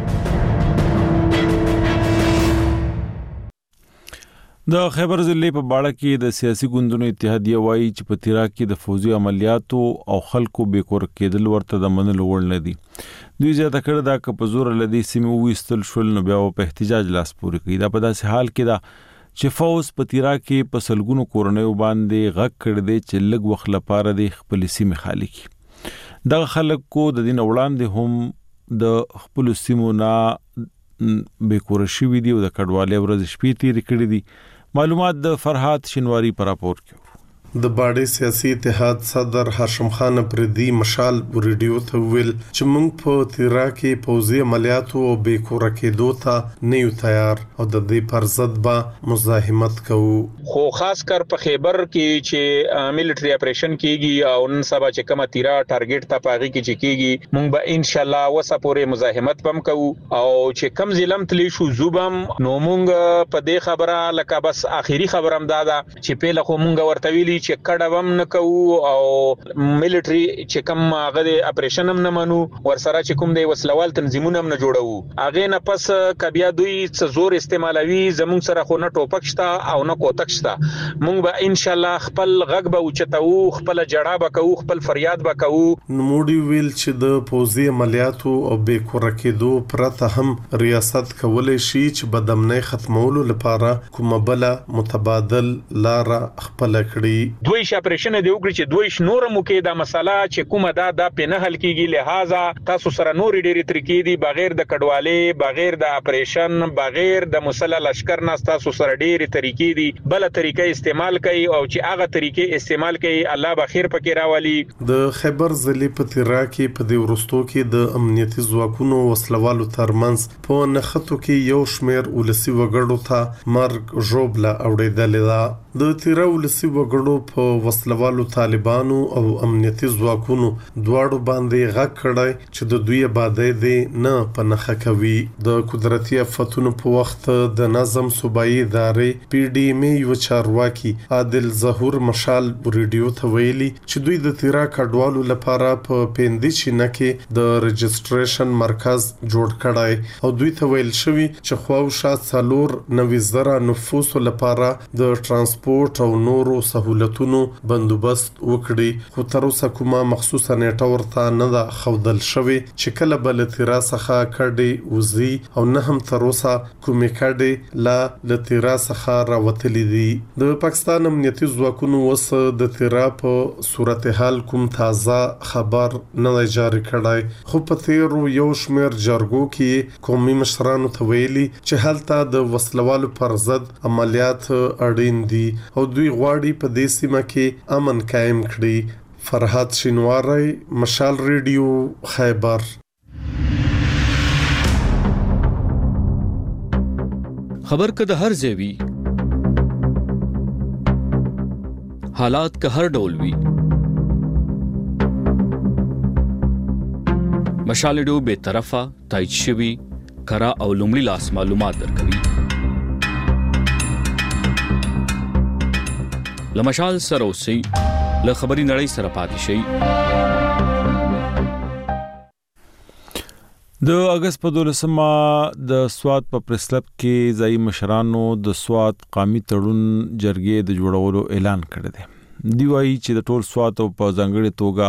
د خیبر ضلع په باړه کې د سیاسي ګوندونو اتحادیه وایي چې په تیرا کې د فوزي عملیاتو او خلکو بیکور کېدل ورته د منلو وړ نه دي. دوی زیاته کړه دا که په زور لدی سیمه وېستل شول نو بیا په احتجاج لاس پورې کوي. دا په داسې حال کې دا چې فوز په تیرا کې په سلګونو کورنۍ باندې غږ کړ دي چې لږ وخت لپاره د خپل سیمه خالی کړي. دغه خلکو د دین وړاندې هم د خپل سیمو نه بیکور شوي دي او د کډوالۍ ورځ شپې تیر کړې دي. معلومات د فرحات شینواری پر راپور کې. د باډي سیاسي اتحاد صدر هاشم خان پردي مشال ریډیو ته ویل چې موږ په تیرا کې پوزي عملیاتو او بیکور کېدو ته نه یو تیار او د دې پر ضد به مزاحمت کوو. خو خاص کر په خیبر کې چې ملټري اپریشن کیږي او نن سبا چې کومه تیرا ټارګټ ته پاغي کې چې کیږي موږ به ان شاء الله وسه پورې مزاحمت پم کوو او چې کم ظلم تلی شو زوبم نو موږ په دې خبره لکه بس اخیری خبرم دادا چې په لخوا موږ ورته ویلي چې کډوم نه کوو او ملټري چې کوم هغه اپریشن هم نه منو ورسره چې کوم دی وسلوال تنظیمونه هم نه جوړو هغه نه پس کبیا دوی څه زور استعمالوي زموږ سره خو نه ټوپک شته او نه کوتک شته موږ به ان شاء الله خپل غږ به اوچتو خپل جړه به کوو خپل فریاد به کوو. نوموړي ویل چې د پوزي عملیاتو او بیکور کېدو پرته هم ریاست کولای شي چې بدامنۍ ختمولو لپاره کومه بل متبادل لار خپل کړي. دوی اپریشن دی وګړي چې دوی نور مو کې دا مسله چې کومه دا په نه حل کیږي لہذا تاسو سره نور ډېری طریقې دي بغیر د کډوالۍ بغیر د اپریشن بغیر د مسلح لشکر نه تاسو سره ډېری طریقې دي بل طریقې استعمال کوي او چې هغه طریقې استعمال کوي الله بخیر پکې راولي. د خیبر ضلع په تیرا کې په دې ورستو کې د امنیتي ځواکونو وسلوالو ترمنځ په نخښتو کې یو شمیر ولسی وګړو ته مرګ ژوبله اوریدلې ده. د تیرا ولسی وګړو په وسلوالو طالبانو او امنیتي ځواکونو دواړو باندې غږ کړای چې د دوی آبادی دي نه په نخښه کوي. د قدرتي آفتونو په وخت د نظم صوبایي ادارې پی ډی ایم یو چارواکي عادل ظهور مشال ریډیو ته ویلي چې دوی د تیرا کډوالو لپاره په پیندچینه کې د رجستریشن مرکز جوړ کړای او دوی ته ویل شوی چې خواوشا څلور 90,000 نفوس لپاره د ترانسپورت او نورو سہولتونو بندوبست وکړي خو تر اوسه کومه مخصوصه نیټه ورته نه ده ښودل شوې چې کله بل تیرا څخه کډې وزي او نه هم تر اوسه کومې کډې لا تیرا څخه راوتلې دي. د پاکستان امنیتي ځواکونو وس د تیرا په صورتحال کوم تازه خبر نه جاری کړای خو په تیرو یو شمیر جرګو کې قومي مشرانو ته ویلي چې هلته د وسلوالو پر ضد عملیات اړین دي او دوی غواړي په دې سیمه کې امن قائم کړي. فرحات شینواری، مشال ریډیو، خیبر. خبر که د هر ځای وي، حالات که هر ډول وي، مشال ریډیو به طرفه تایید شوی کرا او لومړی لاس معلومات درکوي. لمشال سره اوسئ، له خبري نړۍ سره پاتې شئ. د اگست په 12مه د سوات په پریسلب کې ځای مشرانو د سوات قومي تړون جرګې د جوړولو اعلان کړی دی. دی وايي چې د ټول سوات او په ځانګړي توګه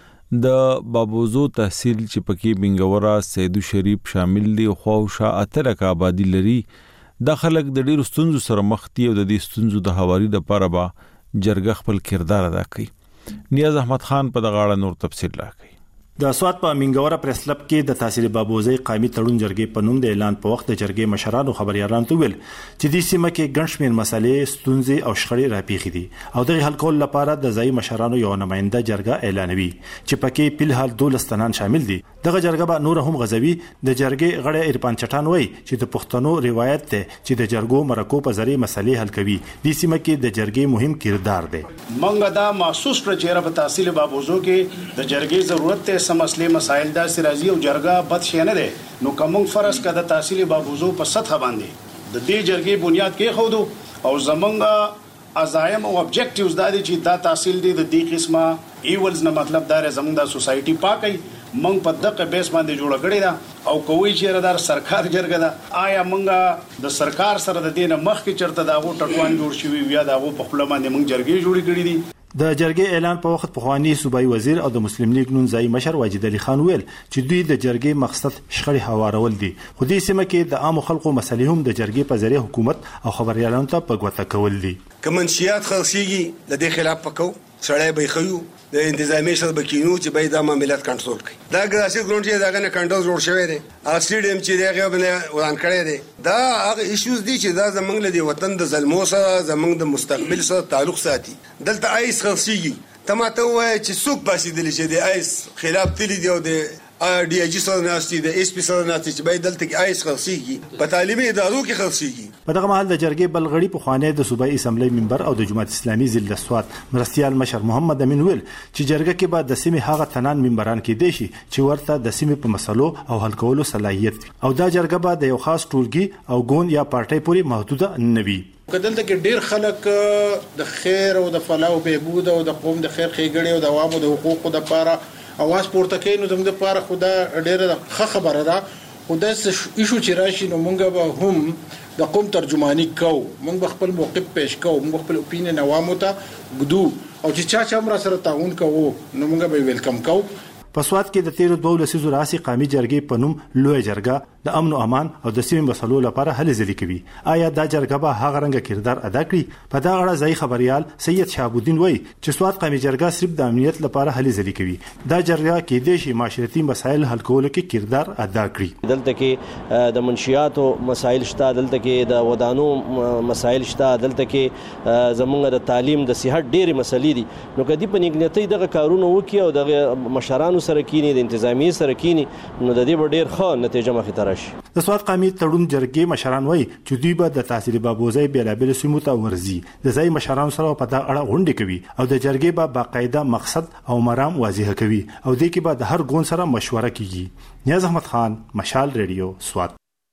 د بابوزو تحصیل چې پکې بنګورا، سیدو شریف شامل دي، خو شا اتلک آبادی لري، د خلک د ډیرو ستونزو سره مخ دي او د دې ستونزو د هواري لپاره به جرګه خپل کردار ادا کوي. نیاز احمد خان په دغه اړه نور تفصیل راکړي. د سوات په منګورا پریسلب کې د تحصیل بابوزي قومي تړون جرګې په نوم د اعلان په وخت د جرګې مشرانو خبريالانو ته ویل چې د سیمه کې ګڼ شمېر مسلې، ستونزې او شخړې راپېښې دي او د حل کولو لپاره د ځای مشرانو یو نماینده جرګه اعلانوي چې پکې په الحال 12 تنان شامل دي. دغه جرګه به نور هم غزوي. د جرګې غړي ارپان چټان وایي چې د پښتنو روایت ته چې د جرګو مرکو په ذریعہ مسلې حل کوي. د سیمه کې د جرګې مهم کردار دی. منګه دا محسوس کړ چې په تحصیل بابوزو کې د جرګې ضرورت ته سم مسلې مسائل دا سرازي او جرګه بد شي نه ده. نو کوم فرض کده تحصیل بابوزو په سطح باندې د دې جرګې بنیاد کې خودو او زمونږه ازایم او ابجیکټیوز دا دي چې دا تحصیل دي د دې قسمه ایولز نه مطلب دا زمونږ د سوسايټي پاکي مونږ په دغه بیس باندې جوړ کړی دا او کوی چې ردار سرکار جرګه دا آیا مونږه د سرکار سره د دینه مخ کې چرته دا وو ټټوان جوړ شوی یا دا وو په خپل باندې مونږ جرګې جوړې کړې دي. د جرګې اعلان په وخت پخوانی صوبایي وزیر او د مسلم لیگ نون ځای مشر واجد علي خان ویل چې دوی د جرګې مقصد شخړې هوارول دي. خو دې سیمه کې د عام خلکو مسلې هم د جرګې په ذریعہ حکومت او خبريالانو ته په ګوته کول دي. کمنشيات خلصيږي د دې خلاف پکو سړی به خيو د انتظامی شته بکینو چې به د معاملات کنټرول کړي. دا ګراسي ګراوند چې داغه نه کنټرول جوړ شوی دی. اسټیډیم چې دغه باندې وران کړی دی. دا هغه ایشوز دي چې دا زمنګ له وطن د ظلمو سره زمنګ د مستقبل سره تعلق ساتي. دلته ایس خلصيږي تماته وای چې څوک باسي دي چې د ایس خلاف تللی دی او د ډي اي جي سره ناشتي د اس پي سره ناشتي چې باید دلته کې ایس خلصيږي په تعلیمي ادارو کې خلصيږي. په دغه مهال د جرګې بلغړي په خوانې د صوبایي اسمبلی منبر او د جماعت اسلامي ضلع سوات مرستيال مشر محمد امین ویل چې جرګه کې به د سیمې هغه تنان منبران کې دي چې ورته د سیمې په مسلو او حل کولو صلاحیت او دا جرګه به د یو خاص ټولګي او ګوند یا پارټي پورې محدوده نه وي. کدلته کې ډیر خلک د خیر او د فلاح او بهبود او د قوم د خیر ښېګړې او د عوامو د حقوقو لپاره اواز پورته کوي. نو زموږ لپاره خدا ډیره ښه خبره ده. خدا ایشو چې راشي نو موږ به هم د قوم ترجمانی کوو، موږ به خپل موقف پېښ کوو، موږ خپل اپینین عوامو ته ګدو او چې چا امر سره تعاون کوو نو موږ به ویلکم کوو. په سوات کې د 13 لسیزو راسي قومي جرګې په نوم لوی جرګه د امن او امان او د سیمې مسلو لپاره هلې ځلې کوي. آیا دا جرګه به هغه رنګ کردار ادا کړي؟ په دا اړه ځای خبريال سید شهاب الدین وایي چې سوات قومي جرګه صرف د امنیت لپاره هلې ځلې کوي. دا جرګه کې د شي معاشرتي مسایل حل کولو کې کردار ادا کړي. دلته کې د منشیاتو مسایل شته، دلته کې د ودانو مسایل شته، دلته کې زمونږ د تعلیم د صحت ډېرې مسلې دي. نو کدی په نیګنیتي دغه کارونه وکي او دغه مشرانو سره کینی د انتظامی سره کینی نو د دې ډېر ښه نتیجه مخې ته راشي. د سوات قومي تړون جرګې مشران وایي چې دوی به د تحصیل بابوزي بیلابل سیمو ته ورځي، د ځای مشرانو سره په دا اړه غونډې کوي او د جرګې به باقاعده مقصد او مرام واضح کوي او د کې به د هر ګوند سره مشوره کیږي. نیاز احمد خان، مشال ریډیو، سوات.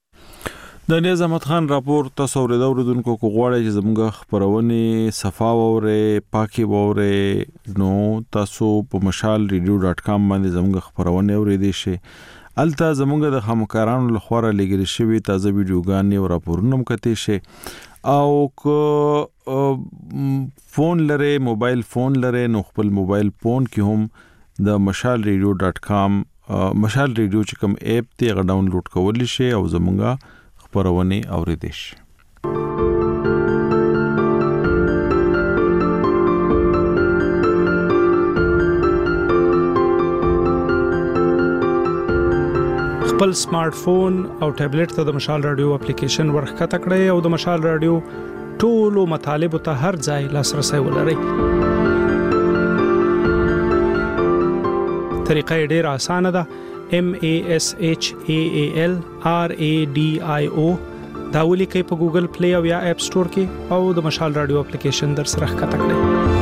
د نیاز احمد خان راپور تاسو اوریدونکو کو غواړئ چې زموږ خبرونه صفا وره پاکي وره نو تاسو په mashalradio.com باندې زموږ خبرونه اوریدئ شئ. الته زموږ د همکارانو لخوا لګل شوی تازه ویډیوګانې او راپورونه مکتئ شئ او فون لره موبایل فون لره نو خپل موبایل فون کې هم د mashalradio.com مشال ریډیو چې کوم اپ ته غ ډاونلوډ کولی شئ او زموږ خبرونه اوریدئ شئ. خپل سمارټ فون او ټابلیټ ته د مشال رادیو اپلیکیشن ورخکته کړئ او د مشال رادیو ټولو مطالبو ته هر ځای لاسرسي ولري. طریقه ډیره اسانه ده. MASHAALRADIO دا ولیکئ په ګوګل پلی او یا اپ سٹور کې او د مشال رادیو اپلیکیشن در سره ښکته کړئ.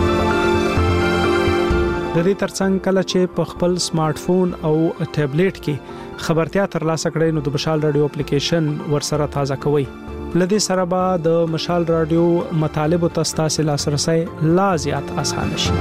د دې ترڅنګ کله چې په خپل سمارټ فون او ټابلیټ کې خبرتیا ترلاسه کړئ نو د مشال رادیو اپلیکیشن ورسره تازه کوئ. لدې سره به د مشال رادیو مطالبو ته ستاسو لاسرسي لا زیات اسانه شي.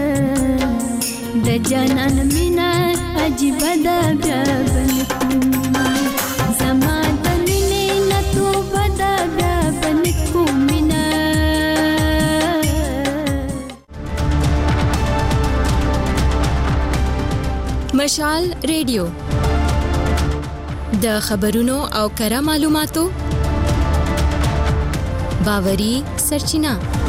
جانان مینا عجیب ده بیا بنکو مشال ریډیو د خبرونو او کره معلوماتو باوري سرچینه